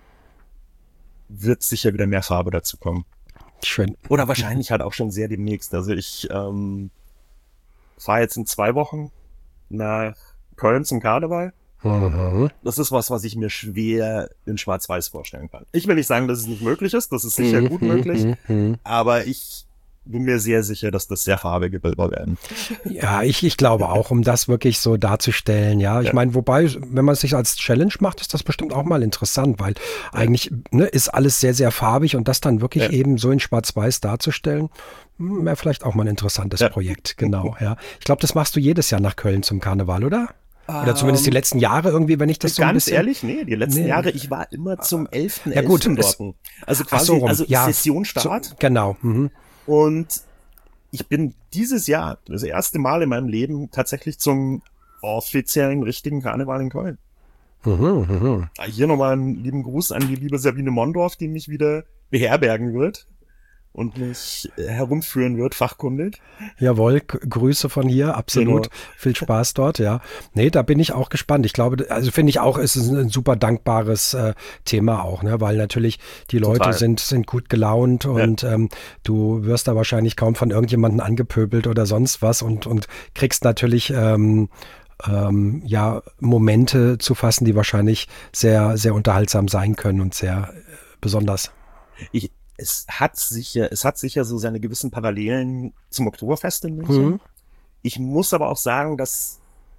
wird sicher wieder mehr Farbe dazu kommen. Schön. Oder wahrscheinlich halt auch schon sehr demnächst. Also ich ähm, fahre jetzt in zwei Wochen nach Köln zum Karneval. Mhm. Das ist was, was ich mir schwer in Schwarz-Weiß vorstellen kann. Ich will nicht sagen, dass es nicht möglich ist. Das ist sicher mhm. gut möglich. Mhm. Aber ich bin mir sehr sicher, dass das sehr farbige Bilder werden. Ja, ich, ich glaube auch, um das wirklich so darzustellen, ja. Ich ja. meine, wobei, wenn man es sich als Challenge macht, ist das bestimmt auch mal interessant, weil ja. eigentlich ne, ist alles sehr, sehr farbig und das dann wirklich ja. eben so in Schwarz-Weiß darzustellen, wäre vielleicht auch mal ein interessantes ja. Projekt, genau, ja. Ich glaube, das machst du jedes Jahr nach Köln zum Karneval, oder? Oder zumindest die letzten Jahre irgendwie, wenn ich das so ein bisschen... Ganz ehrlich, nee, die letzten nee. Jahre, ich war immer zum elften Ja gut, dort. Also quasi, so rum. also ja. Sessionstart. So, genau, mhm. Und ich bin dieses Jahr, das erste Mal in meinem Leben, tatsächlich zum offiziellen, richtigen Karneval in Köln. Mhm, mhm. Hier nochmal einen lieben Gruß an die liebe Sabine Mondorf, die mich wieder beherbergen wird und mich herumführen wird, fachkundig. Jawohl, G- Grüße von hier, absolut. Genau. Viel Spaß dort, ja. Nee, da bin ich auch gespannt. Ich glaube, also finde ich auch, es ist ein super dankbares äh, Thema auch, ne, weil natürlich die Leute Total. sind sind gut gelaunt und ja. ähm, du wirst da wahrscheinlich kaum von irgendjemandem angepöbelt oder sonst was und und kriegst natürlich ähm, ähm, ja Momente zu fassen, die wahrscheinlich sehr sehr unterhaltsam sein können und sehr äh, besonders. Ich Es hat sicher, es hat sicher so seine gewissen Parallelen zum Oktoberfest in München. Mhm. Ich muss aber auch sagen, dass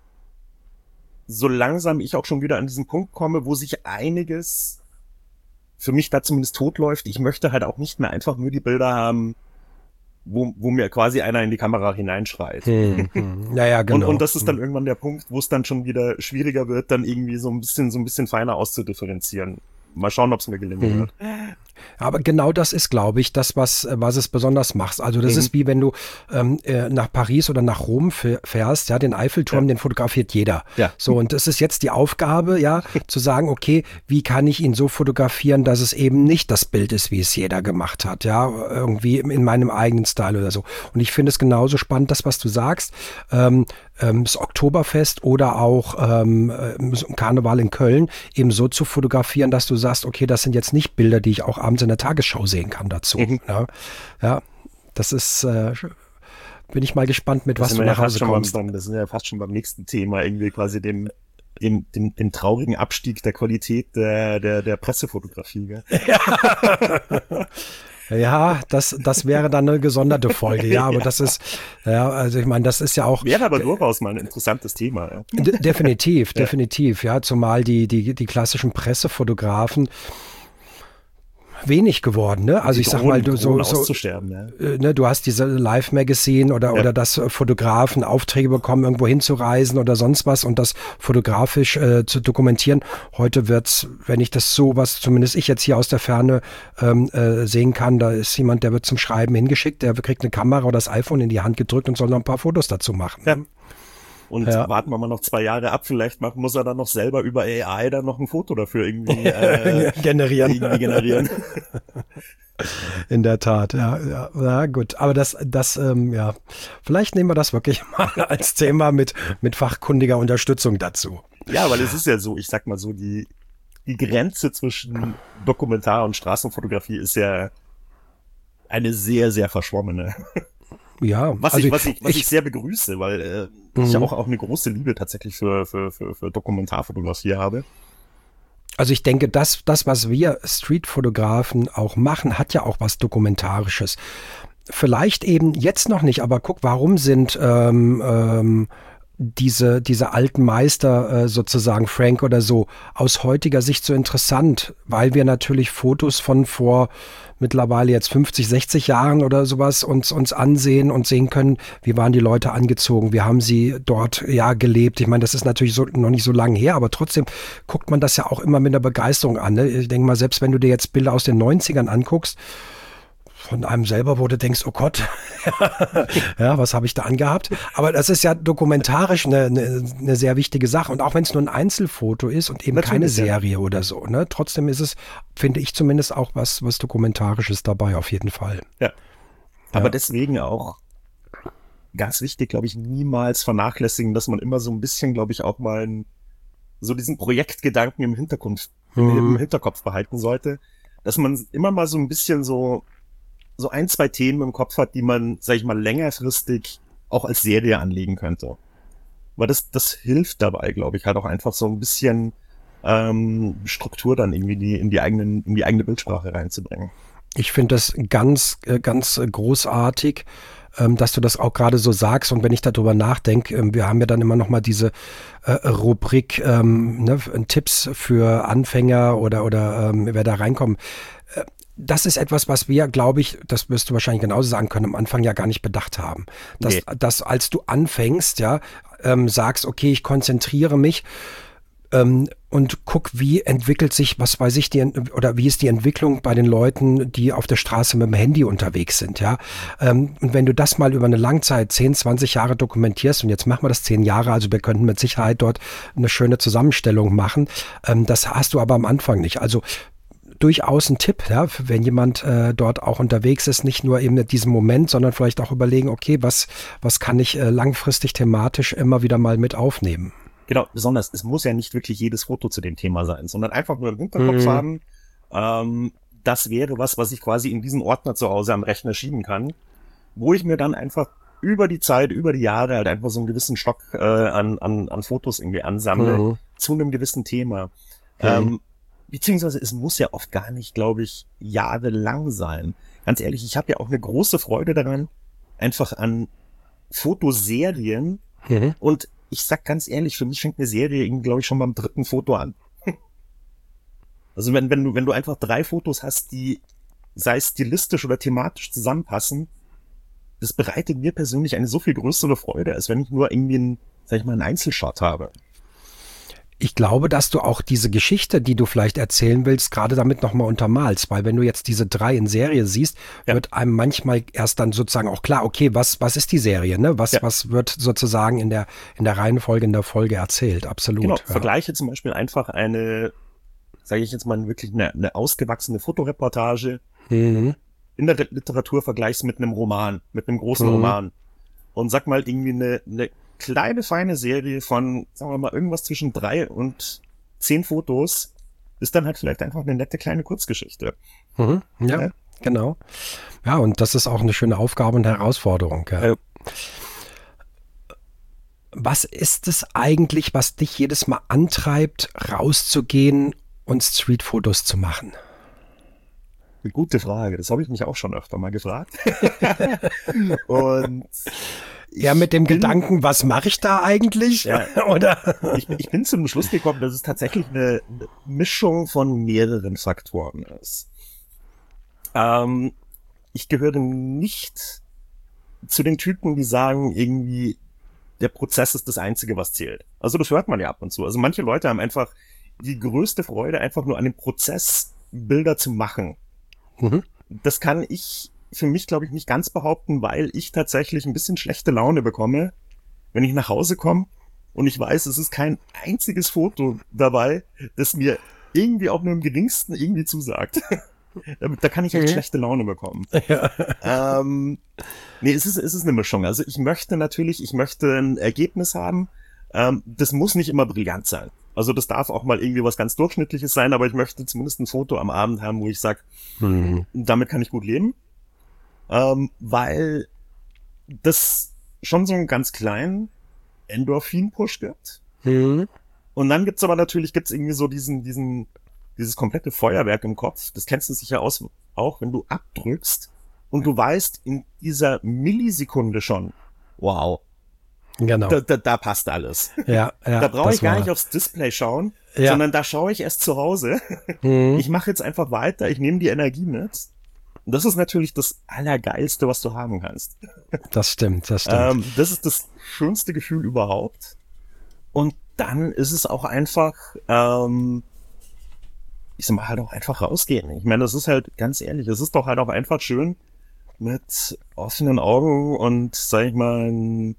so langsam ich auch schon wieder an diesen Punkt komme, wo sich einiges für mich da zumindest totläuft. Ich möchte halt auch nicht mehr einfach nur die Bilder haben, wo, wo mir quasi einer in die Kamera hineinschreit. Mhm. Ja, ja, genau. Und, und das ist dann irgendwann der Punkt, wo es dann schon wieder schwieriger wird, dann irgendwie so ein bisschen, so ein bisschen feiner auszudifferenzieren. mal schauen, ob es mir gelingen wird. Aber genau das ist, glaube ich, das, was, was es besonders macht. Also das mhm. ist wie wenn du ähm, nach Paris oder nach Rom fährst, ja, den Eiffelturm, ja. den fotografiert jeder. Ja. So, und es ist jetzt die Aufgabe, ja, zu sagen, okay, wie kann ich ihn so fotografieren, dass es eben nicht das Bild ist, wie es jeder gemacht hat, ja, irgendwie in meinem eigenen Style oder so. Und ich finde es genauso spannend, das, was du sagst, ähm, ähm, das Oktoberfest oder auch ähm, Karneval in Köln eben so zu fotografieren, dass du sagst, okay, das sind jetzt nicht Bilder, die ich auch abends in der Tagesschau sehen kann dazu. Mhm. Ja, ja, das ist, äh, bin ich mal gespannt, mit das was du nach Hause kommst. Beim, das sind ja fast schon beim nächsten Thema, irgendwie quasi dem, dem, dem, dem traurigen Abstieg der Qualität der, der, der Pressefotografie. Gell? Ja. Ja, das, das wäre dann eine gesonderte Folge, ja, aber ja. das ist, ja, also ich meine, das ist ja auch. Wäre aber durchaus mal ein interessantes Thema, ja. D- definitiv, ja. definitiv, ja, zumal die, die, die klassischen Pressefotografen wenig geworden, ne? Also die ich sag mal, du so, so ja. äh, ne, du hast diese Live-Magazine oder ja. oder dass Fotografen Aufträge bekommen, irgendwo hinzureisen oder sonst was und das fotografisch äh, zu dokumentieren. Heute wird's, wenn ich das so was, zumindest ich jetzt hier aus der Ferne ähm, äh, sehen kann, da ist jemand, der wird zum Schreiben hingeschickt, der kriegt eine Kamera oder das iPhone in die Hand gedrückt und soll noch ein paar Fotos dazu machen. Ja. Und ja. warten wir mal noch zwei Jahre ab, vielleicht macht, muss er dann noch selber über A I dann noch ein Foto dafür irgendwie äh, generieren. Irgendwie generieren. In der Tat, ja, ja, ja gut. Aber das, das, ähm, ja, vielleicht nehmen wir das wirklich mal als Thema mit, mit fachkundiger Unterstützung dazu. Ja, weil es ist ja so, ich sag mal so, die, die Grenze zwischen Dokumentar- und Straßenfotografie ist ja eine sehr, sehr verschwommene. Ja, was also ich, was ich, was ich, ich sehr begrüße, weil äh, mhm. ich auch, auch eine große Liebe tatsächlich für, für, für, für Dokumentarfotografie habe. Also ich denke, das, das, was wir Streetfotografen auch machen, hat ja auch was Dokumentarisches. Vielleicht eben jetzt noch nicht, aber guck, warum sind ähm, ähm, diese, diese alten Meister äh, sozusagen, Frank oder so, aus heutiger Sicht so interessant? Weil wir natürlich Fotos von vor mittlerweile jetzt fünfzig, sechzig Jahren oder sowas uns, uns ansehen und sehen können, wie waren die Leute angezogen, wie haben sie dort ja gelebt. Ich meine, das ist natürlich so, noch nicht so lange her, aber trotzdem guckt man das ja auch immer mit einer Begeisterung an. Ne? Ich denke mal, selbst wenn du dir jetzt Bilder aus den neunzigern anguckst, von einem selber, wo du denkst, oh Gott, ja, was habe ich da angehabt? Aber das ist ja dokumentarisch eine, eine, eine sehr wichtige Sache. Und auch wenn es nur ein Einzelfoto ist und eben Natürlich, keine Serie ja. oder so, ne? Trotzdem ist es, finde ich zumindest auch was, was Dokumentarisches dabei, auf jeden Fall. Ja. Aber ja. deswegen auch ganz wichtig, glaube ich, niemals vernachlässigen, dass man immer so ein bisschen, glaube ich, auch mal ein, so diesen Projektgedanken im Hintergrund, hm. im Hinterkopf behalten sollte, dass man immer mal so ein bisschen so so ein, zwei Themen im Kopf hat, die man, sag ich mal, längerfristig auch als Serie anlegen könnte. Weil das, das hilft dabei, glaube ich, halt auch einfach so ein bisschen ähm, Struktur dann irgendwie die, in die eigenen, in die eigene Bildsprache reinzubringen. Ich finde das ganz, ganz großartig, dass du das auch gerade so sagst. Und wenn ich darüber nachdenke, wir haben ja dann immer noch mal diese äh, Rubrik ähm, ne, Tipps für Anfänger oder, oder ähm, wer da reinkommt. Das ist etwas, was wir, glaube ich, das wirst du wahrscheinlich genauso sagen können, am Anfang ja gar nicht bedacht haben. Dass, nee. dass als du anfängst, ja, ähm, sagst, okay, ich konzentriere mich ähm, und guck, wie entwickelt sich, was weiß ich, die, oder wie ist die Entwicklung bei den Leuten, die auf der Straße mit dem Handy unterwegs sind, ja. Ähm, und wenn du das mal über eine Langzeit, zehn, zwanzig Jahre dokumentierst, und jetzt machen wir das zehn Jahre, also wir könnten mit Sicherheit dort eine schöne Zusammenstellung machen, ähm, das hast du aber am Anfang nicht. Also durchaus ein Tipp, ja, wenn jemand äh, dort auch unterwegs ist, nicht nur eben in diesem Moment, sondern vielleicht auch überlegen, okay, was, was kann ich äh, langfristig thematisch immer wieder mal mit aufnehmen. Genau, besonders, es muss ja nicht wirklich jedes Foto zu dem Thema sein, sondern einfach nur im Hinterkopf mhm. haben, ähm, das wäre was, was ich quasi in diesen Ordner zu Hause am Rechner schieben kann, wo ich mir dann einfach über die Zeit, über die Jahre halt einfach so einen gewissen Stock äh, an, an, an Fotos irgendwie ansammle, mhm. zu einem gewissen Thema. Mhm. Ähm, Beziehungsweise es muss ja oft gar nicht, glaube ich, jahrelang sein. Ganz ehrlich, ich habe ja auch eine große Freude daran, einfach an Fotoserien. Mhm. Und ich sag ganz ehrlich, für mich fängt eine Serie, glaube ich, schon beim dritten Foto an. Also wenn, wenn du, wenn du einfach drei Fotos hast, die, sei es stilistisch oder thematisch zusammenpassen, das bereitet mir persönlich eine so viel größere Freude, als wenn ich nur irgendwie einen, sag ich mal, einen Einzelshot habe. ich glaube, dass du auch diese Geschichte, die du vielleicht erzählen willst, gerade damit nochmal untermalst, weil wenn du jetzt diese drei in Serie siehst, ja. wird einem manchmal erst dann sozusagen auch klar, okay, was, was ist die Serie, ne? Was, ja. was wird sozusagen in der, in der Reihenfolge, in der Folge erzählt, absolut. Genau, ja. vergleiche zum Beispiel einfach eine, sage ich jetzt mal, wirklich eine, eine ausgewachsene Fotoreportage mhm. in der Literatur, vergleichst mit einem Roman, mit einem großen mhm. Roman und sag mal irgendwie eine, eine kleine, feine Serie von, sagen wir mal, irgendwas zwischen drei und zehn Fotos ist dann halt vielleicht einfach eine nette kleine Kurzgeschichte. Mhm, ja, ja, genau. Ja, und das ist auch eine schöne Aufgabe und Herausforderung. Ja. Ja. Was ist es eigentlich, was dich jedes Mal antreibt, rauszugehen und Streetfotos zu machen? Eine gute Frage. Das habe ich mich auch schon öfter mal gefragt. Und ja, mit dem bin, Gedanken, was mache ich da eigentlich? Ja, oder? Ich, ich bin zu dem Schluss gekommen, dass es tatsächlich eine, eine Mischung von mehreren Faktoren ist. Ähm, ich gehöre nicht zu den Typen, die sagen, irgendwie, der Prozess ist das Einzige, was zählt. Also das hört man ja ab und zu. Also manche Leute haben einfach die größte Freude, einfach nur an dem Prozess Bilder zu machen. Mhm. Das kann ich für mich, glaube ich, nicht ganz behaupten, weil ich tatsächlich ein bisschen schlechte Laune bekomme, wenn ich nach Hause komme und ich weiß, es ist kein einziges Foto dabei, das mir irgendwie auch nur im geringsten irgendwie zusagt. da, da kann ich echt mhm. schlechte Laune bekommen. Ja. Ähm, nee, es ist, es ist eine Mischung. Also ich möchte natürlich, ich möchte ein Ergebnis haben. Ähm, das muss nicht immer brillant sein. Also das darf auch mal irgendwie was ganz Durchschnittliches sein, aber ich möchte zumindest ein Foto am Abend haben, wo ich sage, mhm. damit kann ich gut leben. Ähm, weil das schon so einen ganz kleinen Endorphin-Push gibt. Mhm. Und dann gibt's aber natürlich, gibt's irgendwie so diesen, diesen, dieses komplette Feuerwerk im Kopf. Das kennst du sicher aus, auch wenn du abdrückst und du weißt in dieser Millisekunde schon, wow. Genau. Da, da, da passt alles. Ja, ja, da brauche ich gar nicht aufs Display schauen, ja. sondern da schaue ich erst zu Hause. Mhm. Ich mache jetzt einfach weiter, ich nehme die Energie mit. Und das ist natürlich das Allergeilste, was du haben kannst. Das stimmt, das stimmt. Ähm, das ist das schönste Gefühl überhaupt. Und dann ist es auch einfach, ähm, ich sag mal, halt auch einfach rausgehen. Ich meine, das ist halt, ganz ehrlich, es ist doch halt auch einfach schön, mit offenen Augen und, sag ich mal, ein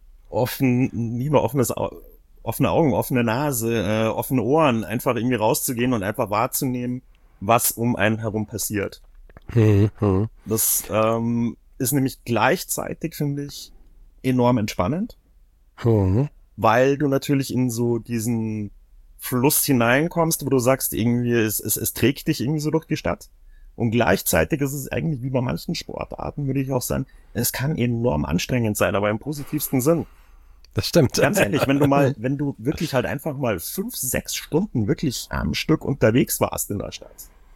offen, lieber offenes, offene Augen, offene Nase, äh, offene Ohren, einfach irgendwie rauszugehen und einfach wahrzunehmen, was um einen herum passiert. Mhm. Das ähm, ist nämlich gleichzeitig, finde ich, enorm entspannend, mhm. weil du natürlich in so diesen Fluss hineinkommst, wo du sagst, irgendwie es, es, es trägt dich irgendwie so durch die Stadt. Und gleichzeitig ist es eigentlich wie bei manchen Sportarten, würde ich auch sagen, es kann enorm anstrengend sein, aber im positivsten Sinn. Das stimmt. Ganz ehrlich, wenn du mal, wenn du wirklich halt einfach mal fünf, sechs Stunden wirklich am Stück unterwegs warst in der Stadt.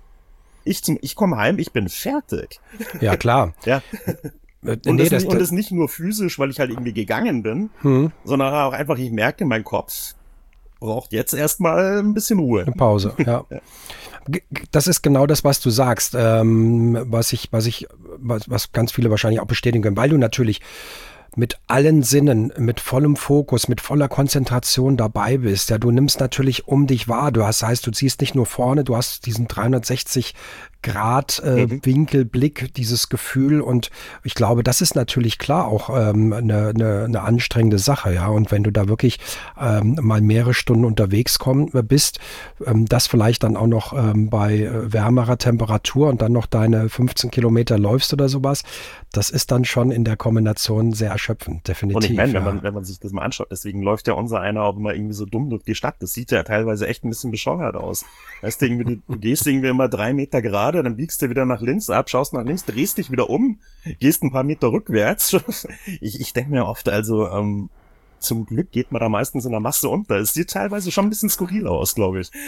Ich zum, ich komme heim, ich bin fertig. Ja, klar. Ja. Und, nee, das, das, und das nicht nur physisch, weil ich halt irgendwie gegangen bin, hm. sondern auch einfach, ich merke, mein Kopf braucht jetzt erstmal ein bisschen Ruhe. Eine Pause, ja. ja. Das ist genau das, was du sagst, ähm, was ich, was ich, was, was ganz viele wahrscheinlich auch bestätigen können, weil du natürlich mit allen Sinnen, mit vollem Fokus, mit voller Konzentration dabei bist. Ja, du nimmst natürlich um dich wahr. Du hast, heißt, du ziehst nicht nur vorne, du hast diesen dreihundertsechzig Grad äh, mhm. Winkelblick, dieses Gefühl, und ich glaube, das ist natürlich klar auch ähm, eine, eine, eine anstrengende Sache, ja. Und wenn du da wirklich ähm, mal mehrere Stunden unterwegs komm, bist, ähm, das vielleicht dann auch noch ähm, bei äh, wärmerer Temperatur und dann noch deine fünfzehn Kilometer läufst oder sowas, das ist dann schon in der Kombination sehr erschöpfend, definitiv. Und ich meine, ja. wenn man, wenn man sich das mal anschaut, deswegen läuft ja unser einer auch immer irgendwie so dumm durch die Stadt. Das sieht ja teilweise echt ein bisschen bescheuert aus. Weißt du, irgendwie, du, du gehst irgendwie immer drei Meter gerade, dann biegst du wieder nach links ab, schaust nach links, drehst dich wieder um, gehst ein paar Meter rückwärts. Ich, ich denke mir oft, also ähm, zum Glück geht man da meistens in der Masse unter. Es sieht teilweise schon ein bisschen skurril aus, glaube ich.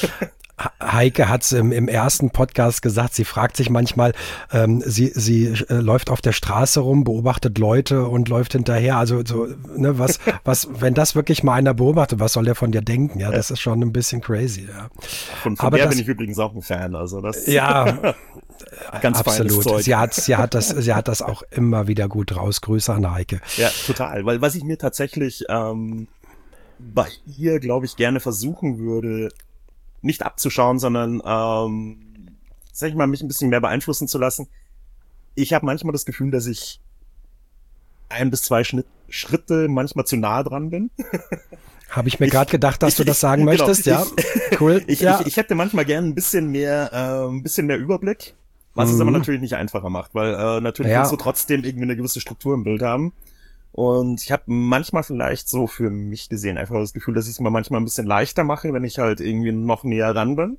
Heike hat es im, im ersten Podcast gesagt, sie fragt sich manchmal, ähm, sie, sie äh, läuft auf der Straße rum, beobachtet Leute und läuft hinterher. Also so, ne, was, was, wenn das wirklich mal einer beobachtet, was soll der von dir denken? Ja, das ist schon ein bisschen crazy. Ja. Von, von Aber der das, bin ich übrigens auch ein Fan. Also das ja, ganz absolut. Zeug. Sie hat, sie hat das, sie hat das auch immer wieder gut raus. Grüße an Heike. Ja, total. Weil was ich mir tatsächlich ähm, bei ihr, glaube ich, gerne versuchen würde, nicht abzuschauen, sondern, ähm, sag ich mal, mich ein bisschen mehr beeinflussen zu lassen. Ich habe manchmal das Gefühl, dass ich ein bis zwei Schnitt, Schritte manchmal zu nah dran bin. Habe ich mir gerade gedacht, dass ich, du das sagen genau, möchtest, ja. Ich, cool. Ich, ja. ich, ich hätte manchmal gern ein bisschen mehr, äh, ein bisschen mehr Überblick, was mhm. es aber natürlich nicht einfacher macht, weil äh, natürlich ja. willst du trotzdem irgendwie eine gewisse Struktur im Bild haben. Und ich habe manchmal vielleicht so für mich gesehen einfach das Gefühl, dass ich es mir manchmal ein bisschen leichter mache, wenn ich halt irgendwie noch näher ran bin.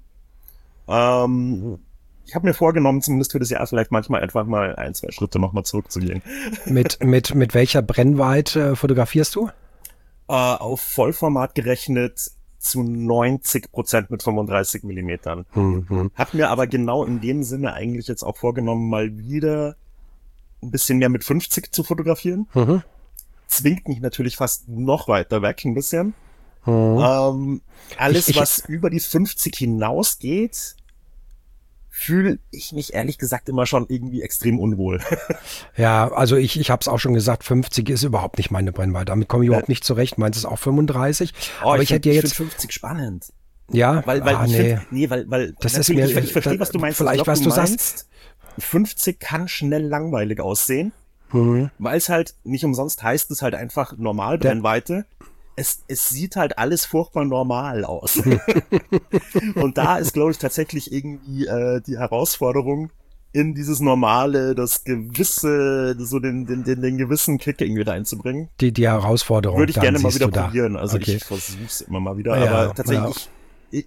Ähm, ich habe mir vorgenommen, zumindest für das Jahr vielleicht manchmal einfach mal ein, zwei Schritte nochmal zurückzugehen. Mit, mit, mit welcher Brennweite fotografierst du? Uh, auf Vollformat gerechnet zu neunzig Prozent mit fünfunddreißig Millimetern. Mhm. Hab mir aber genau in dem Sinne eigentlich jetzt auch vorgenommen, mal wieder ein bisschen mehr mit fünfzig zu fotografieren. Mhm. Zwingt mich natürlich fast noch weiter weg ein bisschen. Mhm. Ähm, alles, ich, ich, was über die fünfzig hinausgeht, fühle ich mich ehrlich gesagt immer schon irgendwie extrem unwohl. Ja, also ich, ich habe es auch schon gesagt, fünfzig ist überhaupt nicht meine Brennweite. Damit komme ich überhaupt nicht zurecht. Meins ist auch fünfunddreißig. Oh, aber ich, ich hätte ja jetzt fünfzig spannend. Ja, weil, weil ah, ich nee. Find, nee, weil, weil das ist mir, ich, ich verstehe, was du meinst. Vielleicht, was du, du meinst, sagst. fünfzig kann schnell langweilig aussehen, mhm. weil es halt nicht umsonst heißt, es halt einfach Normalbrennweite. Es, es sieht halt alles furchtbar normal aus. Und da ist, glaube ich, tatsächlich irgendwie äh, die Herausforderung, in dieses Normale, das gewisse, so den, den, den, den gewissen Kick irgendwie reinzubringen. Die, die Herausforderung. Würde ich gerne mal wieder probieren. Also okay. ich versuch's immer mal wieder, ja, aber tatsächlich, ja. ich,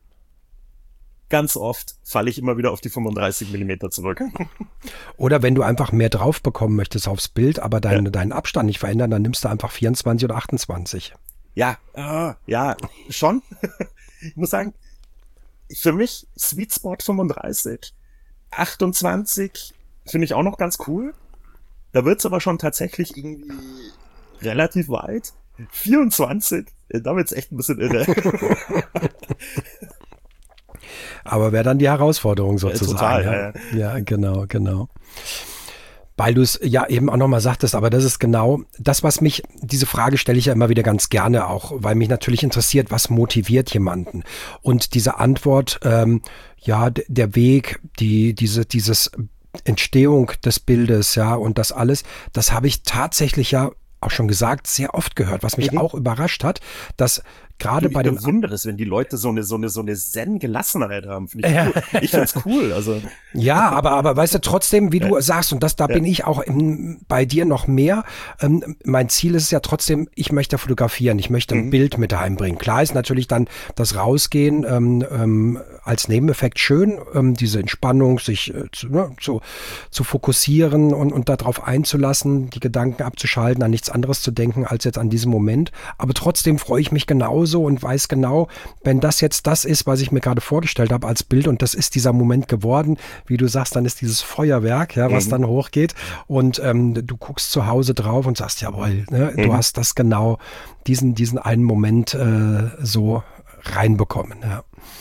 ganz oft falle ich immer wieder auf die fünfunddreißig Millimeter zurück. Oder wenn du einfach mehr drauf bekommen möchtest aufs Bild, aber deinen, ja. deinen Abstand nicht verändern, dann nimmst du einfach vierundzwanzig oder achtundzwanzig. Ja, äh, ja, schon. Ich muss sagen, für mich Sweet Spot fünfunddreißig. achtundzwanzig finde ich auch noch ganz cool. Da wird's aber schon tatsächlich irgendwie relativ weit. vierundzwanzig, da wird's echt ein bisschen irre. Aber wäre dann die Herausforderung sozusagen. Ja, total, ja. Ja, ja. ja, genau, genau. Weil du es ja eben auch nochmal sagtest, aber das ist genau das, was mich, diese Frage stelle ich ja immer wieder ganz gerne auch, weil mich natürlich interessiert, was motiviert jemanden? Und diese Antwort, ähm, ja, d- der Weg, die, diese, dieses Entstehung des Bildes, ja, und das alles, das habe ich tatsächlich ja auch schon gesagt, sehr oft gehört, was mich mhm. auch überrascht hat, dass gerade bei den... Ich bewundere es, wenn die Leute so eine, so eine, so eine Zen-Gelassenheit haben. Finde ich ja. cool. Ich find's cool, also. Ja, aber, aber weißt du, trotzdem, wie du sagst, und das, da ja. bin ich auch im, bei dir noch mehr, ähm, mein Ziel ist es ja trotzdem, ich möchte fotografieren, ich möchte ein mhm. Bild mit heimbringen. Klar ist natürlich dann das Rausgehen ähm, ähm, als Nebeneffekt schön, ähm, diese Entspannung, sich äh, zu, ne, zu, zu fokussieren und, und darauf einzulassen, die Gedanken abzuschalten, an nichts anderes zu denken, als jetzt an diesem Moment. Aber trotzdem freue ich mich genauso und weiß genau, wenn das jetzt das ist, was ich mir gerade vorgestellt habe als Bild und das ist dieser Moment geworden, wie du sagst, dann ist dieses Feuerwerk, ja, was mhm. dann hochgeht und ähm, du guckst zu Hause drauf und sagst, jawohl, ne, mhm. du hast das genau, diesen, diesen einen Moment äh, so reinbekommen. Ja,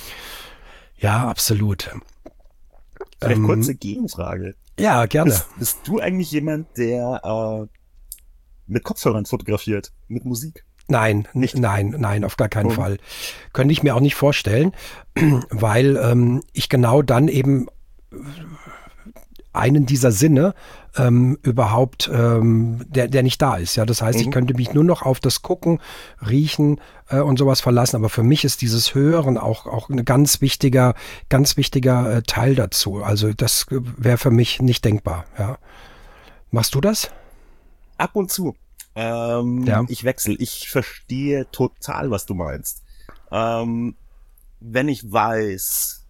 ja, absolut. Vielleicht ähm, kurze Gegenfrage. Ja, gerne. Bist, bist du eigentlich jemand, der äh, mit Kopfhörern fotografiert, mit Musik? Nein, nicht. nein, nein, auf gar keinen oh. Fall. Könnte ich mir auch nicht vorstellen, weil ähm, ich genau dann eben einen dieser Sinne ähm, überhaupt, ähm, der, der nicht da ist. Ja, das heißt, mhm. ich könnte mich nur noch auf das Gucken, Riechen äh, und sowas verlassen. Aber für mich ist dieses Hören auch auch ein ganz wichtiger, ganz wichtiger äh, Teil dazu. Also das wäre für mich nicht denkbar. Ja, machst du das? Ab und zu. Ähm, ja. Ich wechsle. Ich verstehe total, was du meinst. Ähm, wenn ich weiß,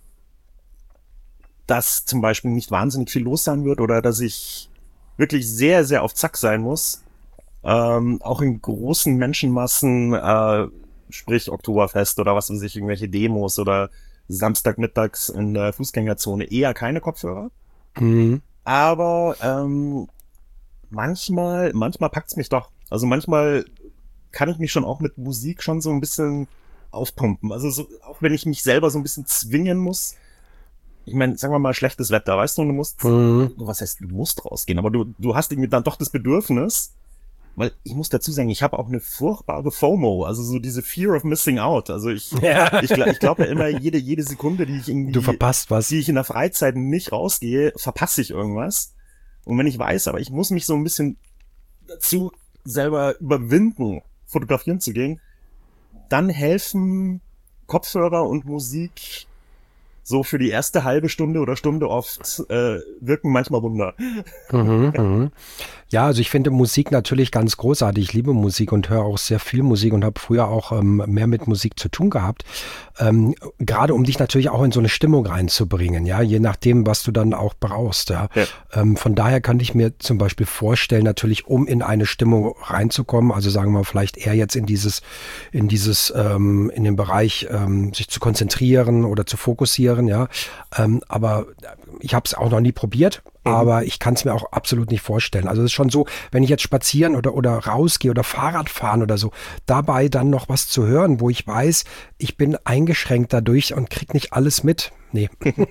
dass zum Beispiel nicht wahnsinnig viel los sein wird oder dass ich wirklich sehr, sehr auf Zack sein muss, ähm, auch in großen Menschenmassen, äh, sprich Oktoberfest oder was weiß ich, irgendwelche Demos oder Samstagmittags in der Fußgängerzone, eher keine Kopfhörer. Mhm. Aber ähm, Manchmal, manchmal packt's mich doch. Also manchmal kann ich mich schon auch mit Musik schon so ein bisschen aufpumpen. Also so, auch wenn ich mich selber so ein bisschen zwingen muss. Ich meine, sagen wir mal schlechtes Wetter, weißt du, du musst, mhm. was heißt, du musst rausgehen, aber du, du hast irgendwie dann doch das Bedürfnis, weil ich muss dazu sagen, ich habe auch eine furchtbare FOMO, also so diese Fear of Missing Out. Also ich, Ja. ich, ich glaube ja immer, jede, jede Sekunde, die ich irgendwie, Du verpasst was. die ich in der Freizeit nicht rausgehe, verpasse ich irgendwas. Und wenn ich weiß, aber ich muss mich so ein bisschen dazu selber überwinden, fotografieren zu gehen, dann helfen Kopfhörer und Musik so für die erste halbe Stunde oder Stunde oft, äh, wirken manchmal Wunder. Mhm, mhm. Ja, also ich finde Musik natürlich ganz großartig. Ich liebe Musik und höre auch sehr viel Musik und habe früher auch ähm, mehr mit Musik zu tun gehabt. Ähm, gerade um dich natürlich auch in so eine Stimmung reinzubringen, ja, je nachdem, was du dann auch brauchst. Ja. Ja. Ähm, von daher kann ich mir zum Beispiel vorstellen, natürlich, um in eine Stimmung reinzukommen, also sagen wir vielleicht eher jetzt in dieses, in dieses, ähm, in den Bereich ähm, sich zu konzentrieren oder zu fokussieren, ja. Ähm, aber ich habe es auch noch nie probiert. Aber ich kann es mir auch absolut nicht vorstellen. Also es ist schon so, wenn ich jetzt spazieren oder, oder rausgehe oder Fahrrad fahren oder so, dabei dann noch was zu hören, wo ich weiß, ich bin eingeschränkt dadurch und krieg nicht alles mit. Nee.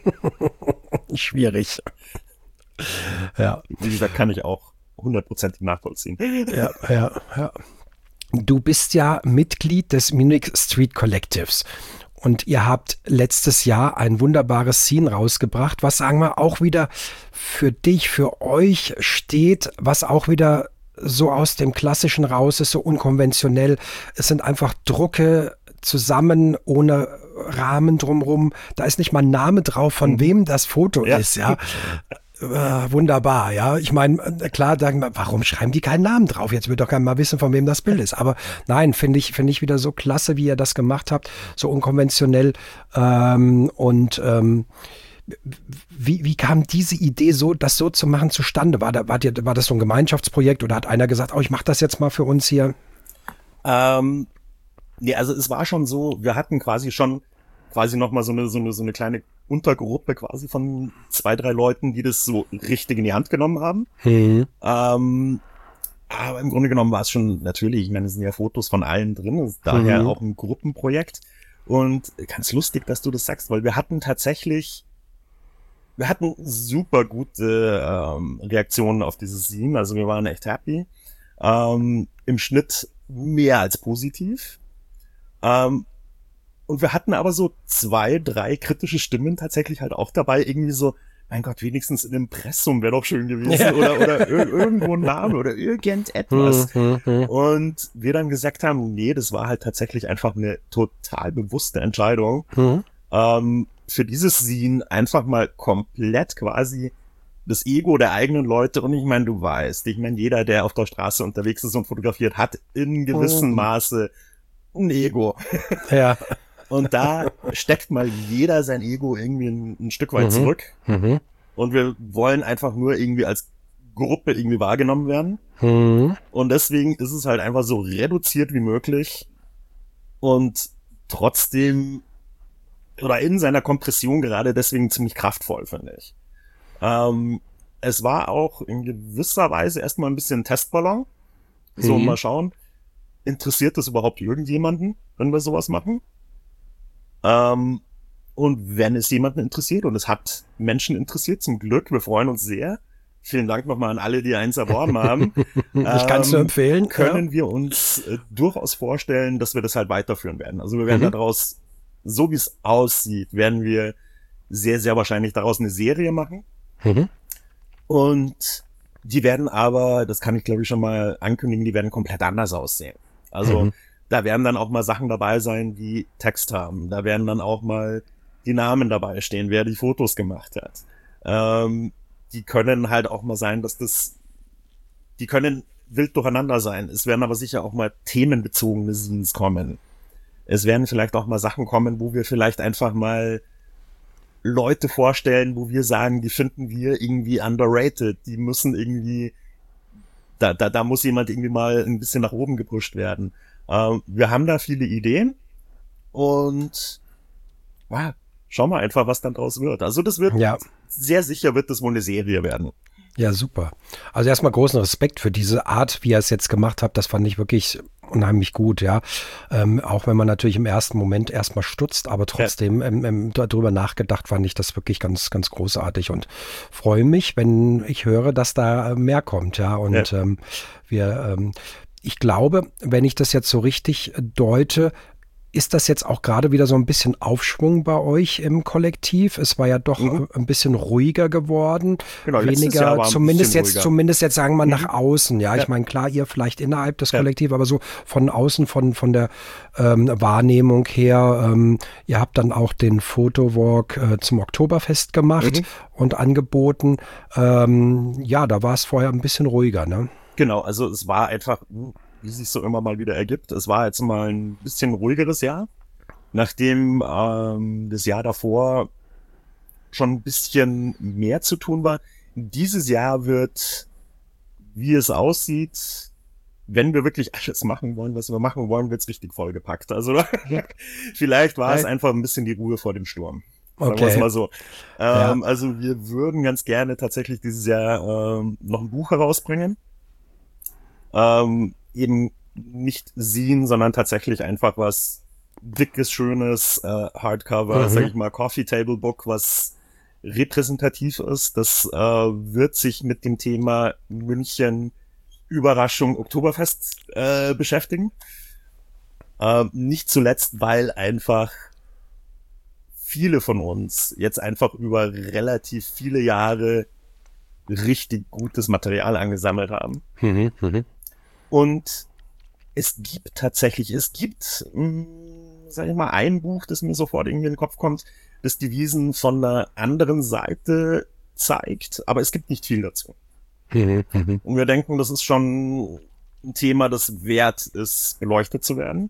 Schwierig. Ja. Wie gesagt, kann ich auch hundertprozentig nachvollziehen. Ja, ja, ja. Du bist ja Mitglied des Munich Street Collectives. Und ihr habt letztes Jahr ein wunderbares Scene rausgebracht, was, sagen wir, auch wieder für dich, für euch steht, was auch wieder so aus dem Klassischen raus ist, so unkonventionell. Es sind einfach Drucke zusammen, ohne Rahmen drumrum. Da ist nicht mal ein Name drauf, von wem das Foto Ja. ist, ja. Äh, wunderbar, ja. Ich meine, klar, sagen wir, warum schreiben die keinen Namen drauf? Jetzt wird doch keiner mal wissen, von wem das Bild ist. Aber nein, finde ich, finde ich wieder so klasse, wie ihr das gemacht habt, so unkonventionell. Ähm, und ähm, wie, wie kam diese Idee, so das so zu machen, zustande? War, da, war, dir, war das so ein Gemeinschaftsprojekt oder hat einer gesagt, oh, ich mache das jetzt mal für uns hier? Ähm, nee, also es war schon so, wir hatten quasi schon quasi nochmal so eine, so eine, so eine kleine Untergruppe quasi von zwei, drei Leuten, die das so richtig in die Hand genommen haben. Hm. Ähm, aber im Grunde genommen war es schon natürlich, ich meine, es sind ja Fotos von allen drin, ist daher Mhm. auch ein Gruppenprojekt. Und ganz lustig, dass du das sagst, weil wir hatten tatsächlich, wir hatten super gute ähm, Reaktionen auf dieses Scene, also wir waren echt happy. Ähm, im Schnitt mehr als positiv. Ähm, und wir hatten aber so zwei, drei kritische Stimmen tatsächlich halt auch dabei, irgendwie so, mein Gott, wenigstens ein Impressum wäre doch schön gewesen, Ja. oder, oder ir irgendwo ein Name oder irgendetwas. Hm, hm, hm. Und wir dann gesagt haben, nee, das war halt tatsächlich einfach eine total bewusste Entscheidung, Hm. ähm, für dieses Scene einfach mal komplett quasi das Ego der eigenen Leute, und ich meine, du weißt, ich meine, jeder, der auf der Straße unterwegs ist und fotografiert, hat in gewissem Mhm. Maße ein Ego. Ja. Und da steckt mal jeder sein Ego irgendwie ein, ein Stück weit Mhm. zurück. Mhm. Und wir wollen einfach nur irgendwie als Gruppe irgendwie wahrgenommen werden. Hm. Und deswegen ist es halt einfach so reduziert wie möglich und trotzdem oder in seiner Kompression gerade deswegen ziemlich kraftvoll, finde ich. Ähm, es war auch in gewisser Weise erstmal ein bisschen ein Testballon. So, Mhm. mal schauen, interessiert das überhaupt irgendjemanden, wenn wir sowas machen? Ähm, und wenn es jemanden interessiert, und es hat Menschen interessiert, zum Glück, wir freuen uns sehr. Vielen Dank nochmal an alle, die eins erworben haben. Ich kann es nur Ähm, empfehlen. Können wir uns äh, durchaus vorstellen, dass wir das halt weiterführen werden. Also wir werden Mhm. daraus, so wie es aussieht, werden wir sehr, sehr wahrscheinlich daraus eine Serie machen. Ja. Mhm. Und die werden aber, das kann ich glaube ich schon mal ankündigen, die werden komplett anders aussehen. Also Mhm. da werden dann auch mal Sachen dabei sein, die Text haben. Da werden dann auch mal die Namen dabei stehen, wer die Fotos gemacht hat. Ähm, die können halt auch mal sein, dass das, die können wild durcheinander sein. Es werden aber sicher auch mal themenbezogene Scenes kommen. Es werden vielleicht auch mal Sachen kommen, wo wir vielleicht einfach mal Leute vorstellen, wo wir sagen, die finden wir irgendwie underrated. Die müssen irgendwie, da, da, da muss jemand irgendwie mal ein bisschen nach oben gepusht werden. Ähm, wir haben da viele Ideen und ja, schauen wir einfach, was dann draus wird. Also das wird, Ja. sehr sicher wird das wohl eine Serie werden. Ja, super. Also erstmal großen Respekt für diese Art, wie ihr es jetzt gemacht habt. Das fand ich wirklich unheimlich gut, ja. Ähm, auch wenn man natürlich im ersten Moment erstmal stutzt, aber trotzdem ähm, ähm, darüber nachgedacht, fand ich das wirklich ganz, ganz großartig und freue mich, wenn ich höre, dass da mehr kommt, ja. Ja. Und ähm, wir, ähm, ich glaube, wenn ich das jetzt so richtig deute, ist das jetzt auch gerade wieder so ein bisschen Aufschwung bei euch im Kollektiv? Es war ja doch Mhm. äh, ein bisschen ruhiger geworden, Genau, letztes Jahr weniger, war ein zumindest bisschen jetzt, ruhiger. zumindest jetzt sagen wir nach Mhm. außen. Ja, Ja. ich meine, klar, ihr vielleicht innerhalb des Ja. Kollektivs, aber so von außen, von, von der ähm, Wahrnehmung her, ähm, ihr habt dann auch den Photowalk äh, zum Oktoberfest gemacht Mhm. und angeboten. Ähm, ja, da war es vorher ein bisschen ruhiger, ne? Genau, also es war einfach, wie sich so immer mal wieder ergibt, es war jetzt mal ein bisschen ruhigeres Jahr, nachdem ähm, das Jahr davor schon ein bisschen mehr zu tun war. Dieses Jahr wird, wie es aussieht, wenn wir wirklich alles machen wollen, was wir machen wollen, wird's richtig vollgepackt. Also vielleicht war es einfach ein bisschen die Ruhe vor dem Sturm. Sagen wir es Okay, mal so. ja. Ähm, also wir würden ganz gerne tatsächlich dieses Jahr ähm, noch ein Buch herausbringen. Ähm, eben nicht Zine, sondern tatsächlich einfach was dickes, schönes, äh, Hardcover, Mhm. sag ich mal, Coffee Table Book, was repräsentativ ist. Das äh, wird sich mit dem Thema München Überraschung Oktoberfest äh, beschäftigen. Äh, nicht zuletzt, weil einfach viele von uns jetzt einfach über relativ viele Jahre richtig gutes Material angesammelt haben. Mhm. Mhm. Und es gibt tatsächlich, es gibt, mh, sag ich mal, ein Buch, das mir sofort irgendwie in den Kopf kommt, das die Wiesn von einer anderen Seite zeigt, aber es gibt nicht viel dazu. Mhm. Mhm. Und wir denken, das ist schon ein Thema, das wert ist, beleuchtet zu werden.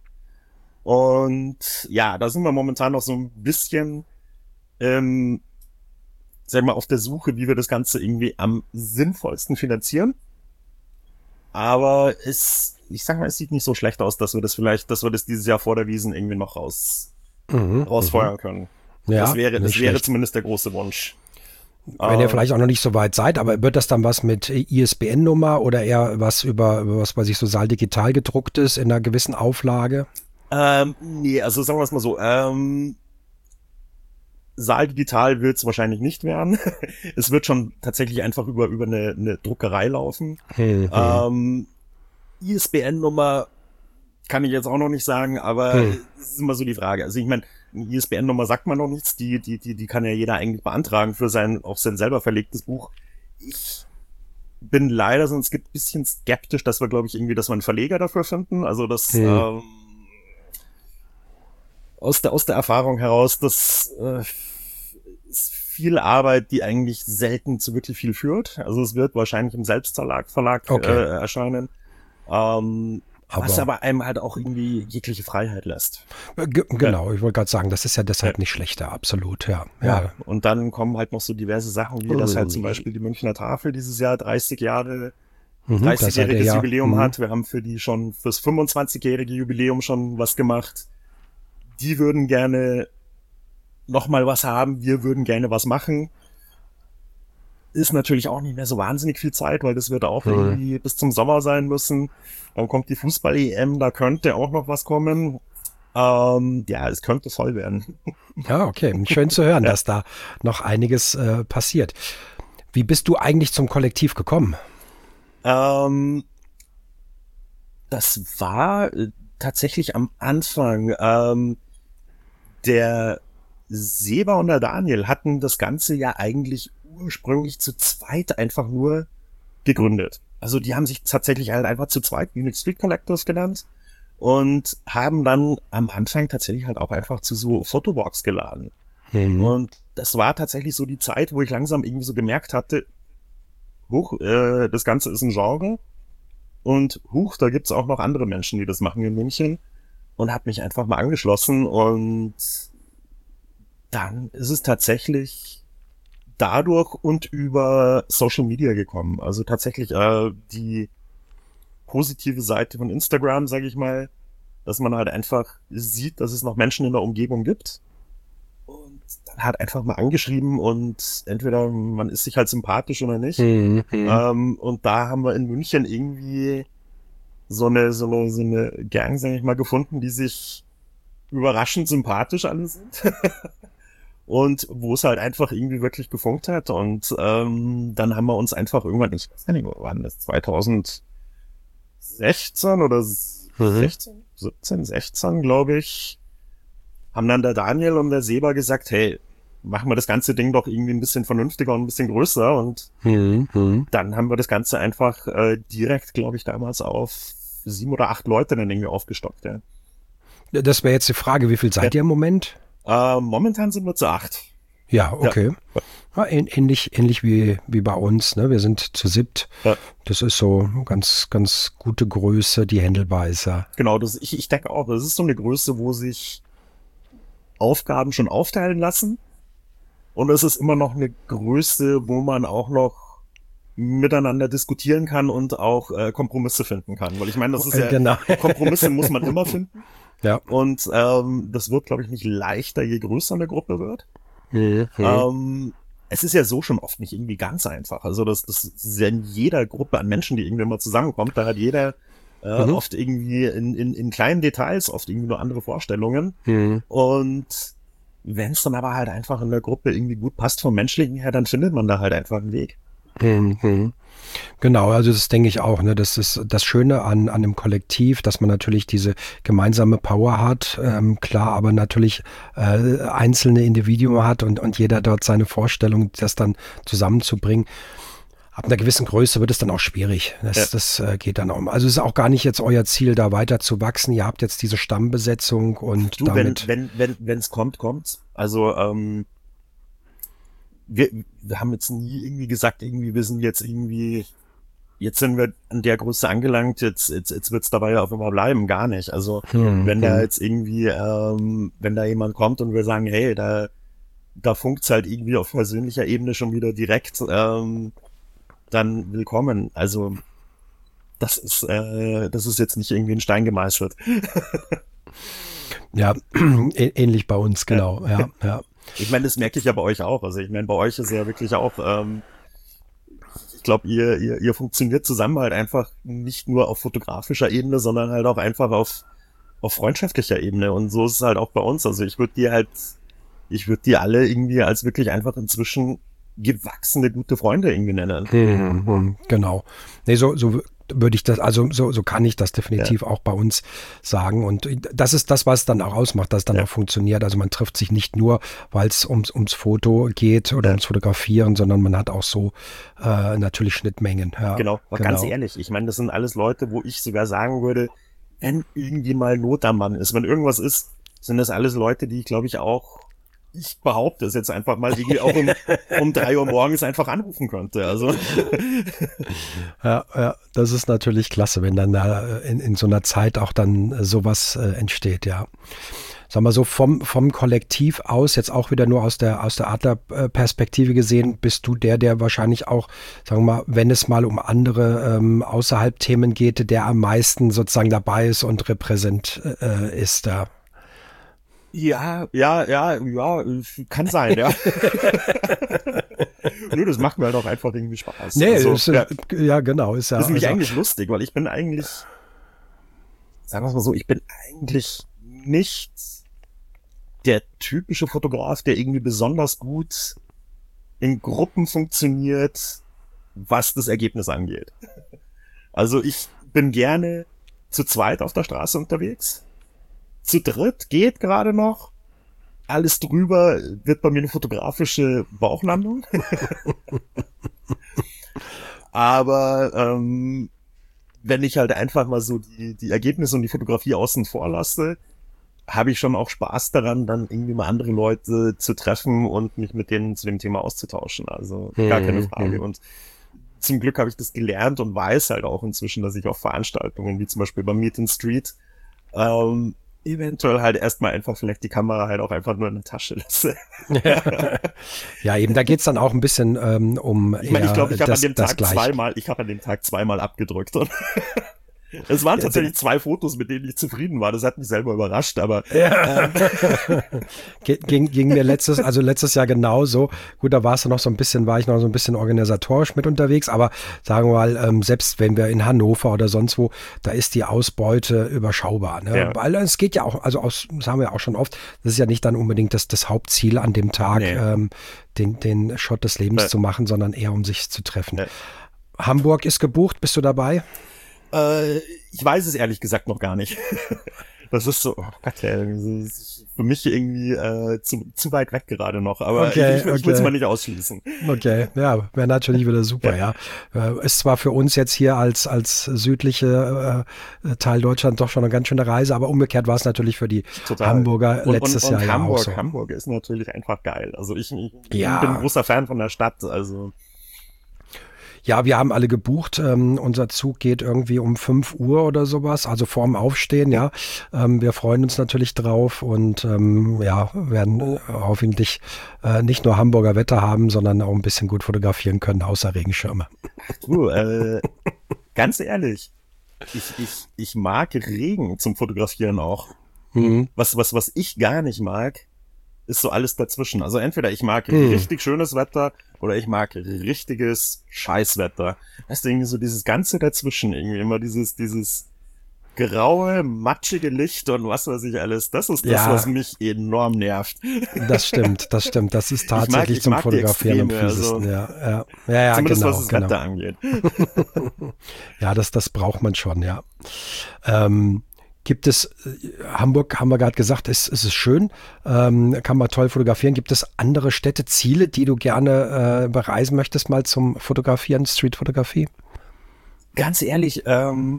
Und ja, da sind wir momentan noch so ein bisschen, ähm, sag ich mal, auf der Suche, wie wir das Ganze irgendwie am sinnvollsten finanzieren. Aber es, ich sag mal, es sieht nicht so schlecht aus, dass wir das vielleicht, dass wir das dieses Jahr vor der Wiesn irgendwie noch raus, Mhm. rausfeuern können. Das Ja, wäre, das nicht wäre schlecht. zumindest der große Wunsch. Wenn ihr Ähm, vielleicht auch noch nicht so weit seid, aber wird das dann was mit I S B N-Nummer oder eher was über, über was weiß ich, so Saal digital gedrucktes in einer gewissen Auflage? ähm, nee, also sagen wir es mal so, ähm, Saal digital wird es wahrscheinlich nicht werden. Es wird schon tatsächlich einfach über, über eine, eine Druckerei laufen. Hm, hm, Ähm, I S B N-Nummer kann ich jetzt auch noch nicht sagen, aber hm. es ist immer so die Frage. Also ich meine, eine I S B N-Nummer sagt man noch nichts, die, die, die, die kann ja jeder eigentlich beantragen für sein, auch sein selber verlegtes Buch. Ich bin leider, sonst gibt ein bisschen skeptisch, dass wir, glaube ich, irgendwie, dass wir einen Verleger dafür finden. Also das Hm. ähm, aus der aus der Erfahrung heraus, das äh, ist viel Arbeit, die eigentlich selten zu wirklich viel führt. Also es wird wahrscheinlich im Selbstverlag Verlag Okay, äh, erscheinen. Ähm, was aber aber einem halt auch irgendwie jegliche Freiheit lässt. äh, ge- Ja, genau, ich wollte gerade sagen, das ist ja ja, deshalb nicht schlechter, absolut, ja. ja. Ja. Und dann kommen halt noch so diverse Sachen, wie dass halt zum Ui. Beispiel die Münchner Tafel dieses Jahr dreißig Jahre, Mhm, da seid ihr dreißigjähriges ja. Jubiläum Mhm. hat. Wir haben für die schon fürs fünfundzwanzigjährige Jubiläum schon was gemacht. Die würden gerne noch mal was haben. Wir würden gerne was machen. Ist natürlich auch nicht mehr so wahnsinnig viel Zeit, weil das wird auch Mhm. irgendwie bis zum Sommer sein müssen. Dann kommt die Fußball-E M, da könnte auch noch was kommen. Ähm, ja, es könnte voll werden. Ja, okay, schön zu hören, Ja. dass da noch einiges äh, passiert. Wie bist du eigentlich zum Kollektiv gekommen? Ähm, das war äh, tatsächlich am Anfang. Ähm, der Seba und der Daniel hatten das Ganze ja eigentlich ursprünglich zu zweit einfach nur gegründet. Also die haben sich tatsächlich halt einfach zu zweit Munich Street Collectors genannt und haben dann am Anfang tatsächlich halt auch einfach zu so Photowalks geladen. Mhm. Und das war tatsächlich so die Zeit, wo ich langsam irgendwie so gemerkt hatte, huch, äh, das Ganze ist ein Genre und huch, da gibt's auch noch andere Menschen, die das machen in München und habe mich einfach mal angeschlossen und dann ist es tatsächlich dadurch und über Social Media gekommen. Also tatsächlich äh, die positive Seite von Instagram, sage ich mal, dass man halt einfach sieht, dass es noch Menschen in der Umgebung gibt. Und dann halt einfach mal angeschrieben und entweder man ist sich halt sympathisch oder nicht. Mhm. Ähm, und da haben wir in München irgendwie so eine, so eine, so eine Gang, sag ich mal, gefunden, die sich überraschend sympathisch alle sind. Und wo es halt einfach irgendwie wirklich gefunkt hat. Und ähm, dann haben wir uns einfach irgendwann, ich weiß nicht, wo waren das, zwanzig sechzehn oder sechzehn, siebzehn, sechzehn, glaube ich, haben dann der Daniel und der Seba gesagt, hey, machen wir das ganze Ding doch irgendwie ein bisschen vernünftiger und ein bisschen größer. Und Mhm. dann haben wir das Ganze einfach äh, direkt, glaube ich, damals auf sieben oder acht Leute dann irgendwie aufgestockt. Ja. Das wäre jetzt die Frage, wie viel seid ihr im Moment? Äh, momentan sind wir zu acht. Ja, okay. Ja. Ja, ähnlich, ähnlich wie, wie bei uns, ne? Wir sind zu siebt. Ja. Das ist so ganz, ganz gute Größe, die händelbar ist, ja. Genau, das, ich, ich denke auch, das ist so eine Größe, wo sich Aufgaben schon aufteilen lassen. Und es ist immer noch eine Größe, wo man auch noch miteinander diskutieren kann und auch äh, Kompromisse finden kann. Weil ich meine, das ist ja, genau. Kompromisse muss man immer finden. Ja. Und ähm, das wird, glaube ich, nicht leichter, je größer eine Gruppe wird. Mhm. Ähm, es ist ja so schon oft nicht irgendwie ganz einfach. Also das, das ist ja in jeder Gruppe an Menschen, die irgendwie mal zusammenkommt, da hat jeder äh, Mhm. oft irgendwie in, in, in kleinen Details oft irgendwie nur andere Vorstellungen. Mhm. Und wenn es dann aber halt einfach in der Gruppe irgendwie gut passt vom Menschlichen her, dann findet man da halt einfach einen Weg. Mhm. Genau, also das denke ich auch. Ne? Das ist das Schöne an, an dem Kollektiv, dass man natürlich diese gemeinsame Power hat, ähm, klar, aber natürlich äh, einzelne Individuen hat und, und jeder dort seine Vorstellung, das dann zusammenzubringen. Ab einer gewissen Größe wird es dann auch schwierig. Das, Ja. das äh, geht dann auch. Also es ist auch gar nicht jetzt euer Ziel, da weiter zu wachsen. Ihr habt jetzt diese Stammbesetzung und Du, wenn damit. wenn wenn wenn es kommt, kommt's. Also ähm, wir, wir haben jetzt nie irgendwie gesagt, irgendwie wir sind jetzt irgendwie, jetzt sind wir an der Größe angelangt, jetzt jetzt jetzt wird's dabei auf immer bleiben, gar nicht. Also Hm, wenn da hm. jetzt irgendwie, ähm, wenn da jemand kommt und wir sagen, hey, da da funkt's halt irgendwie auf persönlicher Ebene schon wieder direkt, ähm, dann willkommen. Also das ist äh, das ist jetzt nicht irgendwie in Stein gemeißelt. Ja, ä- ähnlich bei uns, genau. Ja, ja. Ich meine, das merke ich ja bei euch auch. Also ich meine, bei euch ist ja wirklich auch, ähm, ich glaube, ihr, ihr, ihr funktioniert zusammen halt einfach nicht nur auf fotografischer Ebene, sondern halt auch einfach auf, auf freundschaftlicher Ebene. Und so ist es halt auch bei uns. Also ich würde dir halt, ich würde die alle irgendwie als wirklich einfach inzwischen gewachsene, gute Freunde irgendwie nennen. Hm, hm, genau. Nee, so, so würde ich das, also so, so kann ich das definitiv auch bei uns sagen. Und das ist das, was es dann auch ausmacht, dass es dann Ja. auch funktioniert. Also man trifft sich nicht nur, weil es ums, ums Foto geht oder Ja. ums Fotografieren, sondern man hat auch so äh, natürlich Schnittmengen. Ja, Genau, aber ganz ehrlich, ich meine, das sind alles Leute, wo ich sogar sagen würde, wenn irgendwie mal Not am Mann ist, wenn irgendwas ist, sind das alles Leute, die ich glaube ich auch, ich behaupte es jetzt einfach mal, irgendwie auch um, um drei Uhr morgens einfach anrufen könnte. Also Ja, ja, das ist natürlich klasse, wenn dann da in, in so einer Zeit auch dann äh, sowas äh, entsteht, ja. Sagen wir so, vom, vom Kollektiv aus, jetzt auch wieder nur aus der, aus der Adler-Perspektive gesehen, bist du der, der wahrscheinlich auch, sagen wir mal, wenn es mal um andere ähm, außerhalb Themen geht, der am meisten sozusagen dabei ist und repräsent äh, ist da. ja, ja, ja, ja, kann sein, ja. Nö, das macht mir halt auch einfach irgendwie Spaß. Nee, also, ist, ja, ja. ja, genau. Ist ja, das ist nämlich also, eigentlich lustig, weil ich bin eigentlich, sagen wir es mal so, ich bin eigentlich nicht der typische Fotograf, der irgendwie besonders gut in Gruppen funktioniert, was das Ergebnis angeht. Also ich bin gerne zu zweit auf der Straße unterwegs. Zu dritt geht gerade noch. Alles drüber wird bei mir eine fotografische Bauchlandung. Aber ähm, wenn ich halt einfach mal so die, die Ergebnisse und die Fotografie außen vor lasse, habe ich schon auch Spaß daran, dann irgendwie mal andere Leute zu treffen und mich mit denen zu dem Thema auszutauschen. Also gar keine Mhm, Frage. mhm. Und zum Glück habe ich das gelernt und weiß halt auch inzwischen, dass ich auf Veranstaltungen, wie zum Beispiel beim Meet and Street, ähm, eventuell halt erstmal einfach vielleicht die Kamera halt auch einfach nur in der Tasche lasse. ja, eben, da geht's dann auch ein bisschen ähm, um Ich meine, ich eher glaube, ich habe an das, dem das Tag Gleiche. zweimal, ich habe an dem Tag zweimal abgedrückt. Und Es waren tatsächlich zwei Fotos, mit denen ich zufrieden war. Das hat mich selber überrascht, aber ja. ähm. ging, ging mir letztes, also letztes Jahr genauso. Gut, da war es noch so ein bisschen, war ich noch so ein bisschen organisatorisch mit unterwegs, aber sagen wir mal, ähm, selbst wenn wir in Hannover oder sonst wo, da ist die Ausbeute überschaubar. Ne? Ja. Weil es geht ja auch, also aus, das haben wir auch schon oft, das ist ja nicht dann unbedingt das, das Hauptziel an dem Tag, nee. ähm, den, den Shot des Lebens nee. zu machen, sondern eher um sich zu treffen. Nee. Hamburg ist gebucht, bist du dabei? Äh, ich weiß es ehrlich gesagt noch gar nicht. Das ist so, oh Gott, ey, das ist für mich irgendwie äh, zu, zu weit weg gerade noch, aber okay, ich, ich, ich okay. will es mal nicht ausschließen. Okay, ja, wäre natürlich wieder super, ja. ja. Ist zwar für uns jetzt hier als als südliche äh, Teil Deutschland doch schon eine ganz schöne Reise, aber umgekehrt war es natürlich für die Total. Hamburger und, letztes und, und Jahr Hamburg, ja auch so. Hamburg ist natürlich einfach geil. Also ich, ich ja. bin ein großer Fan von der Stadt, also ja, wir haben alle gebucht. Ähm, unser Zug geht irgendwie um fünf Uhr oder sowas, also vorm Aufstehen, ja. Ähm, wir freuen uns natürlich drauf und ähm, ja, werden äh, hoffentlich äh, nicht nur Hamburger Wetter haben, sondern auch ein bisschen gut fotografieren können, außer Regenschirme. Du, äh, ganz ehrlich, ich, ich, ich mag Regen zum Fotografieren auch. Mhm. Was, was, was ich gar nicht mag, ist so alles dazwischen. Also entweder ich mag hm. richtig schönes Wetter oder ich mag richtiges Scheißwetter. Weißt du, irgendwie so dieses Ganze dazwischen, irgendwie immer dieses, dieses graue, matschige Licht und was weiß ich alles. Das ist das, ja. was mich enorm nervt. Das stimmt, das stimmt. Das ist tatsächlich ich mag, ich zum Fotografieren am fiesesten. Also, ja, ja, ja, ja, zumindest genau, was das genau. Wetter angeht. Ja, das, das braucht man schon, ja. Ähm, Gibt es, Hamburg, haben wir gerade gesagt, ist, ist es schön, ähm, kann man toll fotografieren. Gibt es andere Städte, Ziele, die du gerne äh, bereisen möchtest, mal zum Fotografieren, Streetfotografie? Ganz ehrlich, ähm,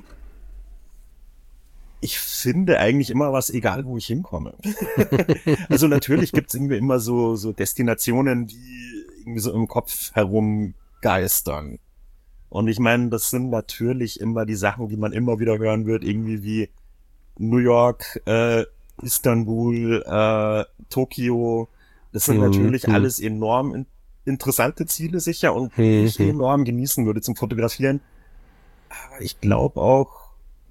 ich finde eigentlich immer was, egal wo ich hinkomme. Also natürlich gibt es irgendwie immer so, so Destinationen, die irgendwie so im Kopf herumgeistern. Und ich meine, das sind natürlich immer die Sachen, die man immer wieder hören wird, irgendwie wie New York, äh, Istanbul, äh, Tokio, das sind mhm. natürlich mhm. alles enorm in, interessante Ziele sicher und mhm. ich enorm genießen würde zum Fotografieren. Aber ich glaube auch,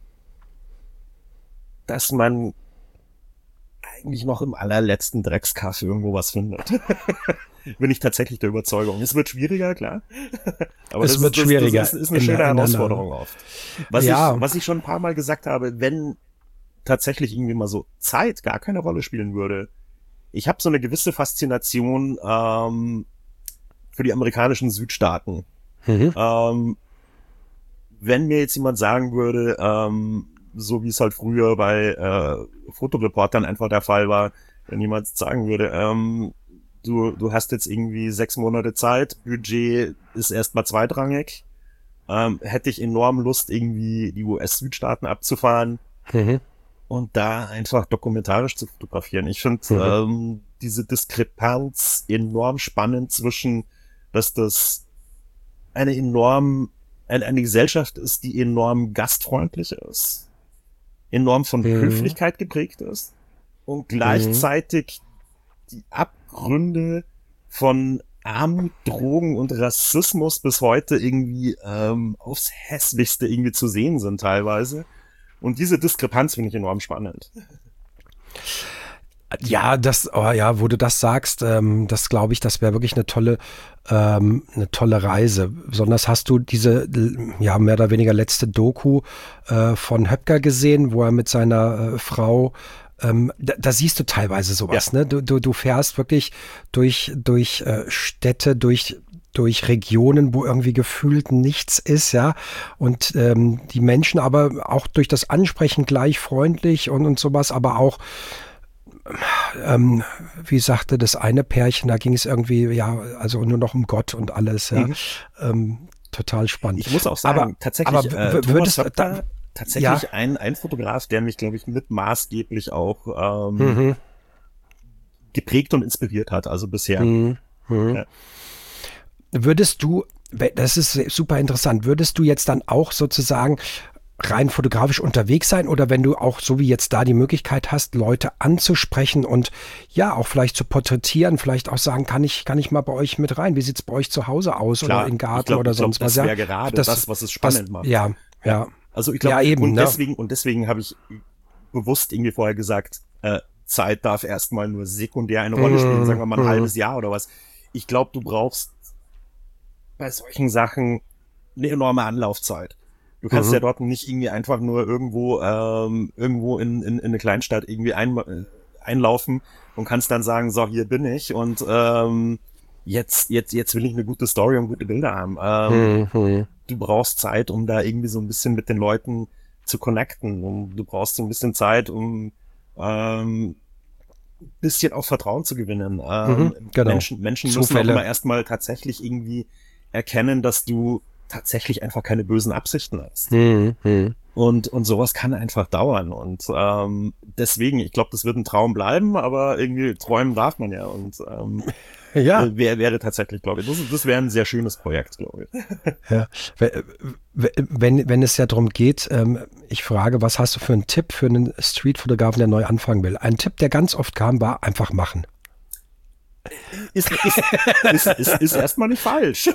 dass man eigentlich noch im allerletzten Dreckskaff irgendwo was findet. Bin ich tatsächlich der Überzeugung. Es wird schwieriger, klar. Aber es das wird ist, schwieriger. Das, das ist eine schöne in, in, Herausforderung in, oft. Was, ja. ich, was ich schon ein paar Mal gesagt habe, wenn tatsächlich irgendwie mal so Zeit gar keine Rolle spielen würde. Ich habe so eine gewisse Faszination ähm, für die amerikanischen Südstaaten. Mhm. Ähm, wenn mir jetzt jemand sagen würde, ähm, so wie es halt früher bei äh, Fotoreportern einfach der Fall war, wenn jemand sagen würde, ähm, du du hast jetzt irgendwie sechs Monate Zeit, Budget ist erstmal zweitrangig, ähm, hätte ich enorm Lust, irgendwie die U S-Südstaaten abzufahren. Mhm. Und da einfach dokumentarisch zu fotografieren. Ich finde mhm. ähm, diese Diskrepanz enorm spannend zwischen, dass das eine enorm, eine, eine Gesellschaft ist, die enorm gastfreundlich ist, enorm von mhm. Höflichkeit geprägt ist und gleichzeitig mhm. die Abgründe von Armut, Drogen und Rassismus bis heute irgendwie ähm, aufs Hässlichste irgendwie zu sehen sind teilweise. Und diese Diskrepanz finde ich enorm spannend. Ja, das, oh ja, wo du das sagst, ähm, das glaube ich, das wäre wirklich eine tolle, ähm, eine tolle Reise. Besonders hast du diese, ja, mehr oder weniger letzte Doku äh, von Höpker gesehen, wo er mit seiner äh, Frau Ähm, da, da siehst du teilweise sowas, ja. ne? Du, du, du fährst wirklich durch, durch äh, Städte, durch durch Regionen, wo irgendwie gefühlt nichts ist, ja, und ähm, die Menschen aber auch durch das Ansprechen gleich freundlich und, und sowas, aber auch, ähm, wie sagte das eine Pärchen, da ging es irgendwie, ja, also nur noch um Gott und alles, ja, mhm. ähm, total spannend. Ich muss auch sagen, aber, tatsächlich, aber äh, Thomas würdest, Höpker, da, tatsächlich ja. ein, ein Fotograf, der mich, glaube ich, mit maßgeblich auch ähm, mhm. geprägt und inspiriert hat, also bisher. Mhm. Mhm. Ja. Würdest du, das ist super interessant, würdest du jetzt dann auch sozusagen rein fotografisch unterwegs sein oder wenn du auch so wie jetzt da die Möglichkeit hast, Leute anzusprechen und ja auch vielleicht zu porträtieren, vielleicht auch sagen, kann ich kann ich mal bei euch mit rein? Wie sieht's bei euch zu Hause aus? Klar, oder im Garten ich glaub, oder ich glaub, sonst was? Das wäre ja, gerade das, das, was es spannend was, macht. Ja, ja. Also ich glaube, ja, eben, und ne? deswegen, und deswegen habe ich bewusst irgendwie vorher gesagt, äh, Zeit darf erstmal nur sekundär eine Rolle spielen, sagen wir mal ein Mhm. halbes Jahr oder was. Ich glaube, du brauchst bei solchen Sachen eine enorme Anlaufzeit. Du kannst Mhm. ja dort nicht irgendwie einfach nur irgendwo ähm, irgendwo in, in, in eine Kleinstadt irgendwie ein, äh, einlaufen und kannst dann sagen, so, hier bin ich und ähm, jetzt jetzt jetzt will ich eine gute Story und gute Bilder haben. Ähm, Mhm. du brauchst Zeit, um da irgendwie so ein bisschen mit den Leuten zu connecten und du brauchst so ein bisschen Zeit, um ähm, ein bisschen auch Vertrauen zu gewinnen. Mhm. Ähm, Genau. Menschen Menschen müssen auch Zufälle. immer erstmal tatsächlich irgendwie erkennen, dass du tatsächlich einfach keine bösen Absichten hast. Mhm. Mhm. Und, und sowas kann einfach dauern. Und ähm, deswegen, ich glaube, das wird ein Traum bleiben, aber irgendwie träumen darf man ja. Und ähm, Ja. wäre wäre tatsächlich, glaube ich, das, das wäre ein sehr schönes Projekt, glaube ich. Ja, wenn, wenn es ja darum geht, ähm, ich frage, was hast du für einen Tipp für einen Streetfotografen, der neu anfangen will? Ein Tipp, der ganz oft kam, war einfach machen. Ist, ist, ist, ist, ist erstmal nicht falsch.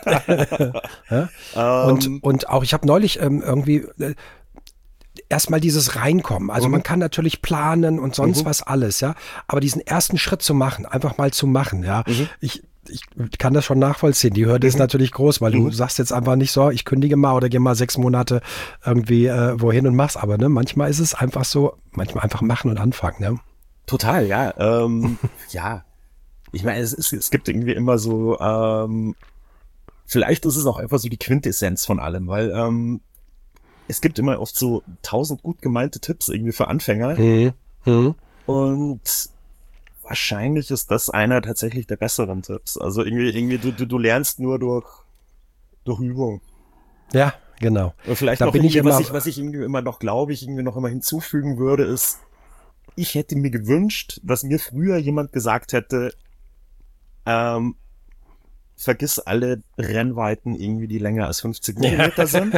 Ja? Ähm, Und, und auch, ich habe neulich ähm, irgendwie äh, erstmal dieses Reinkommen. Also Mhm. man kann natürlich planen und sonst Mhm. was alles, ja. Aber diesen ersten Schritt zu machen, einfach mal zu machen, ja. Mhm. Ich, ich kann das schon nachvollziehen. Die Hürde ist natürlich groß, weil du Mhm. sagst jetzt einfach nicht so, ich kündige mal oder gehe mal sechs Monate irgendwie äh, wohin und mach's. Aber ne, manchmal ist es einfach so, manchmal einfach machen und anfangen, ne? Total, ja. Ähm, ja. Ich meine, es, ist, es gibt irgendwie immer so, ähm, vielleicht ist es auch einfach so die Quintessenz von allem, weil ähm, es gibt immer oft so tausend gut gemeinte Tipps irgendwie für Anfänger Mhm. Mhm. und wahrscheinlich ist das einer tatsächlich der besseren Tipps. Also irgendwie, irgendwie du, du, du lernst nur durch, durch Übung. Ja, genau. Und vielleicht Da noch bin ich irgendwie, was immer- ich, was ich irgendwie immer noch glaube, ich irgendwie noch immer hinzufügen würde, ist, ich hätte mir gewünscht, dass mir früher jemand gesagt hätte, ähm, vergiss alle Brennweiten irgendwie, die länger als fünfzig Millimeter sind,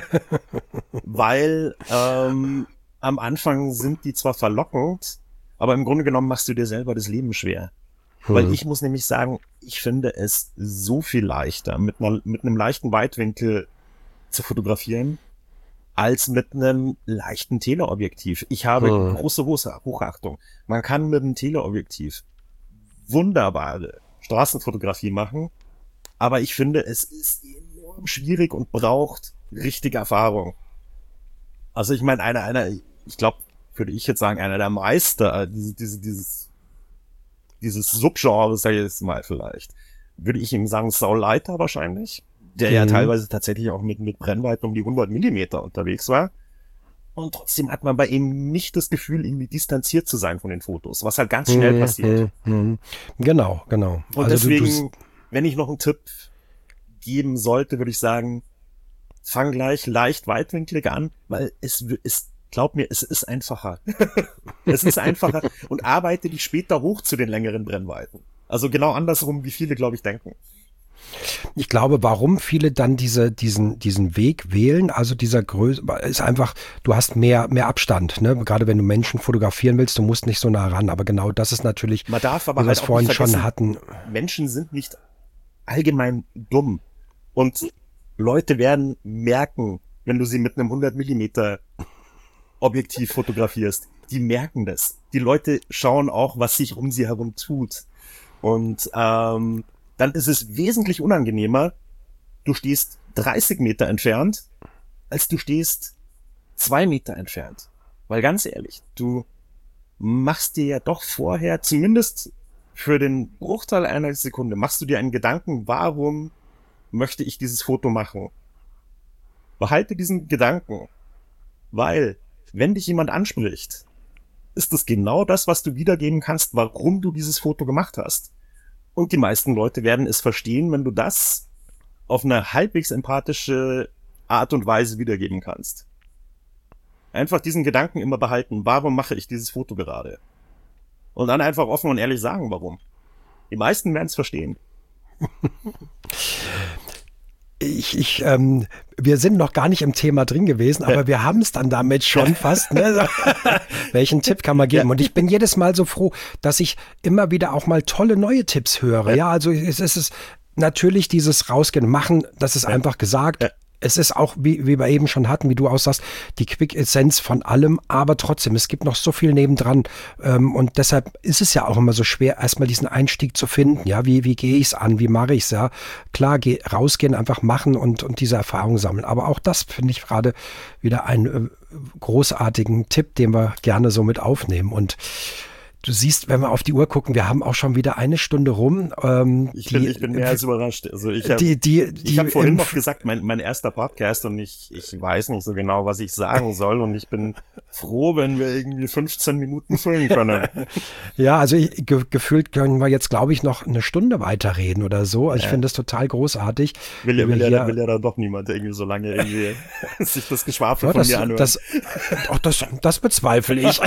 weil ähm, am Anfang sind die zwar verlockend, aber im Grunde genommen machst du dir selber das Leben schwer. Weil ich muss nämlich sagen, ich finde es so viel leichter, mit, einer, mit einem leichten Weitwinkel zu fotografieren, als mit einem leichten Teleobjektiv. Ich habe Hm. große Hoch- Hochachtung. Man kann mit einem Teleobjektiv wunderbare Straßenfotografie machen, aber ich finde, es ist enorm schwierig und braucht richtige Erfahrung. Also ich meine, einer, einer, ich glaube, würde ich jetzt sagen, einer der Meister, diese, diese, dieses, dieses Subgenre, sag ich jetzt mal vielleicht, würde ich ihm sagen, Saul Leiter wahrscheinlich, der ja Mhm. teilweise tatsächlich auch mit, mit Brennweiten um die hundert Millimeter unterwegs war. Und trotzdem hat man bei ihm nicht das Gefühl, irgendwie distanziert zu sein von den Fotos, was halt ganz schnell passiert. Mhm. Mhm. Genau, genau. Und Also du- deswegen, du, wenn ich noch einen Tipp geben sollte, würde ich sagen, fang gleich leicht weitwinklig an, weil es ist, glaub mir, es ist einfacher. Es ist einfacher und arbeite dich später hoch zu den längeren Brennweiten. Also genau andersrum, wie viele, glaube ich, denken. Ich glaube, warum viele dann diese, diesen, diesen Weg wählen, also dieser Größe, ist einfach, du hast mehr, mehr Abstand, ne? Gerade wenn du Menschen fotografieren willst, du musst nicht so nah ran. Aber genau das ist natürlich, Man darf aber wie wir halt es auch vorhin nicht schon vergessen, hatten. Menschen sind nicht allgemein dumm. Und Leute werden merken, wenn du sie mit einem hundert Millimeter Objektiv fotografierst. Die merken das. Die Leute schauen auch, was sich um sie herum tut. Und ähm, dann ist es wesentlich unangenehmer, du stehst dreißig Meter entfernt, als du stehst zwei Meter entfernt. Weil ganz ehrlich, du machst dir ja doch vorher, zumindest für den Bruchteil einer Sekunde, machst du dir einen Gedanken, warum möchte ich dieses Foto machen? Behalte diesen Gedanken, weil, wenn dich jemand anspricht, ist das genau das, was du wiedergeben kannst, warum du dieses Foto gemacht hast. Und die meisten Leute werden es verstehen, wenn du das auf eine halbwegs empathische Art und Weise wiedergeben kannst. Einfach diesen Gedanken immer behalten, warum mache ich dieses Foto gerade? Und dann einfach offen und ehrlich sagen, warum. Die meisten werden es verstehen. Ich, ich, ähm, wir sind noch gar nicht im Thema drin gewesen, aber wir haben es dann damit schon fast. Ne? Welchen Tipp kann man geben? Ja. Und ich bin jedes Mal so froh, dass ich immer wieder auch mal tolle neue Tipps höre. Ja, Ja. also es ist es natürlich dieses Rausgehen, machen, das ist Ja. einfach gesagt. Ja. Es ist auch, wie, wie wir eben schon hatten, wie du aussagst, die Quick-Essenz von allem, aber trotzdem, es gibt noch so viel nebendran. Ähm, und deshalb ist es ja auch immer so schwer, erstmal diesen Einstieg zu finden. Ja, wie, wie gehe ich es an? Wie mache ich es? Ja, klar, geh, rausgehen, einfach machen und, und diese Erfahrung sammeln. Aber auch das finde ich gerade wieder einen äh, großartigen Tipp, den wir gerne so mit aufnehmen. Und du siehst, wenn wir auf die Uhr gucken, wir haben auch schon wieder eine Stunde rum. Ähm, ich, die, bin, ich bin mehr als überrascht. Also ich habe die, die, die, ich hab vorhin noch gesagt, mein, mein erster Podcast und ich, ich weiß nicht so genau, was ich sagen soll und ich bin froh, wenn wir irgendwie fünfzehn Minuten füllen können. Ja, also ich, ge, gefühlt können wir jetzt, glaube ich, noch eine Stunde weiterreden oder so. Also ich ja. finde das total großartig. Will ja, will, ja, hier, will ja dann doch niemand irgendwie so lange irgendwie sich das Geschwafel ja, von das, mir anhören. Das, oh, das, das bezweifle ich.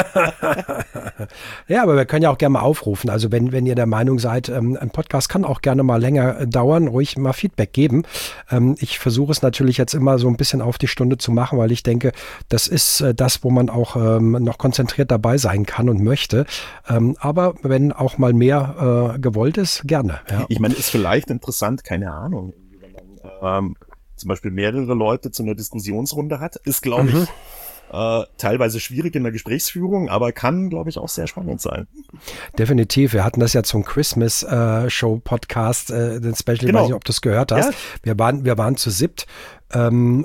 Ja, aber wir können ja auch gerne mal aufrufen. Also wenn, wenn ihr der Meinung seid, ähm, ein Podcast kann auch gerne mal länger äh, dauern, ruhig mal Feedback geben. Ähm, ich versuche es natürlich jetzt immer so ein bisschen auf die Stunde zu machen, weil ich denke, das ist äh, das, wo man auch ähm, noch konzentriert dabei sein kann und möchte. Ähm, aber wenn auch mal mehr äh, gewollt ist, gerne. Ja. Ich meine, ist vielleicht interessant, keine Ahnung, wenn man ähm, zum Beispiel mehrere Leute zu einer Diskussionsrunde hat, ist, glaube mhm. ich, Äh, teilweise schwierig in der Gesprächsführung, aber kann, glaube ich, auch sehr spannend sein. Definitiv. Wir hatten das ja zum Christmas-Show-Podcast, äh, den Special, genau. Ich weiß nicht, ob du es gehört hast. Ja. Wir waren, wir waren zu siebt. Ähm,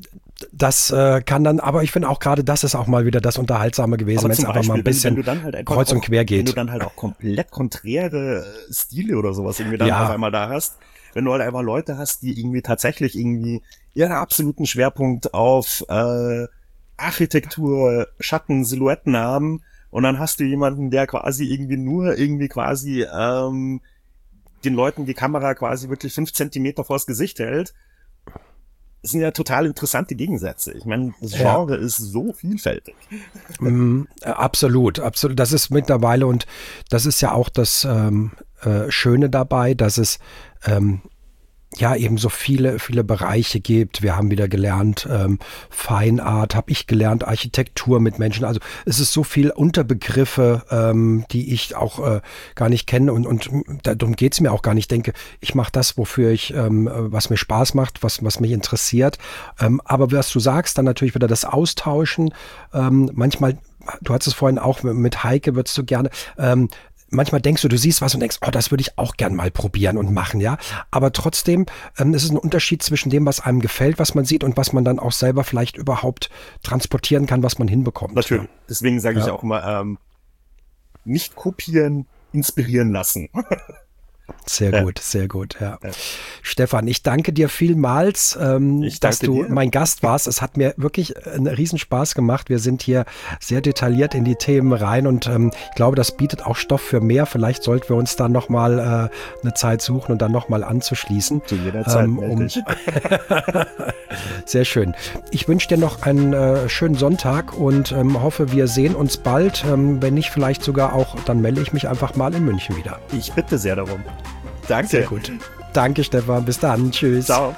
das äh, kann dann, aber ich finde auch gerade, das ist auch mal wieder das Unterhaltsame gewesen, wenn es einfach mal ein bisschen wenn, wenn du dann halt kreuz und auch, quer geht. Wenn du dann halt auch komplett konträre Stile oder sowas irgendwie dann ja. auf einmal da hast. Wenn du halt einfach Leute hast, die irgendwie tatsächlich irgendwie ihren absoluten Schwerpunkt auf äh, Architektur, Schatten, Silhouetten haben und dann hast du jemanden, der quasi irgendwie nur irgendwie quasi ähm, den Leuten die Kamera quasi wirklich fünf Zentimeter vors Gesicht hält. Das sind ja total interessante Gegensätze. Ich meine, das Genre ja. ist so vielfältig. Mm, absolut, absolut. Das ist mittlerweile und das ist ja auch das ähm, äh, Schöne dabei, dass es ähm, ja eben so viele, viele Bereiche gibt. Wir haben wieder gelernt, ähm, Fine Art, habe ich gelernt, Architektur mit Menschen. Also es ist so viel Unterbegriffe, ähm, die ich auch äh, gar nicht kenne und, und darum geht's mir auch gar nicht. Ich denke, ich mache das, wofür ich, ähm, was mir Spaß macht, was, was mich interessiert. Ähm, aber was du sagst, dann natürlich wieder das Austauschen. Ähm, manchmal, du hattest es vorhin auch mit Heike, würdest du gerne... Ähm, Manchmal denkst du, du siehst was und denkst, oh, das würde ich auch gern mal probieren und machen, ja. Aber trotzdem, ähm, es ist ein Unterschied zwischen dem, was einem gefällt, was man sieht und was man dann auch selber vielleicht überhaupt transportieren kann, was man hinbekommt. Natürlich. Ja. Deswegen sage ja. ich auch immer, ähm, nicht kopieren, inspirieren lassen. Sehr ja. gut, sehr gut, ja. ja. Stefan, ich danke dir vielmals, ähm, ich dass du dir. mein Gast warst. Es hat mir wirklich einen Riesenspaß gemacht. Wir sind hier sehr detailliert in die Themen rein und ähm, ich glaube, das bietet auch Stoff für mehr. Vielleicht sollten wir uns dann nochmal äh, eine Zeit suchen und dann nochmal anzuschließen. Zu jeder Zeit. Ähm, um sehr schön. Ich wünsche dir noch einen äh, schönen Sonntag und ähm, hoffe, wir sehen uns bald. Ähm, wenn nicht, vielleicht sogar auch, dann melde ich mich einfach mal in München wieder. Ich bitte sehr darum. Danke. Sehr gut. Danke, Stefan. Bis dann. Tschüss. Ciao.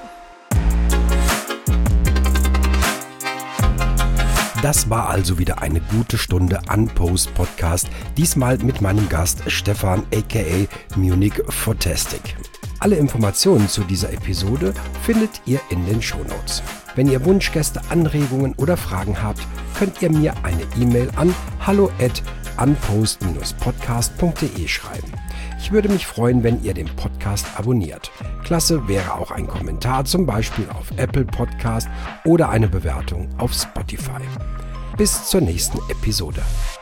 Das war also wieder eine gute Stunde Unpost Podcast. Diesmal mit meinem Gast Stefan aka Munich Fotastic. Alle Informationen zu dieser Episode findet ihr in den Shownotes. Wenn ihr Wunschgäste, Anregungen oder Fragen habt, könnt ihr mir eine E-Mail an hallo at unpost dash podcast punkt de schreiben. Ich würde mich freuen, wenn ihr den Podcast abonniert. Klasse wäre auch ein Kommentar, zum Beispiel auf Apple Podcast oder eine Bewertung auf Spotify. Bis zur nächsten Episode.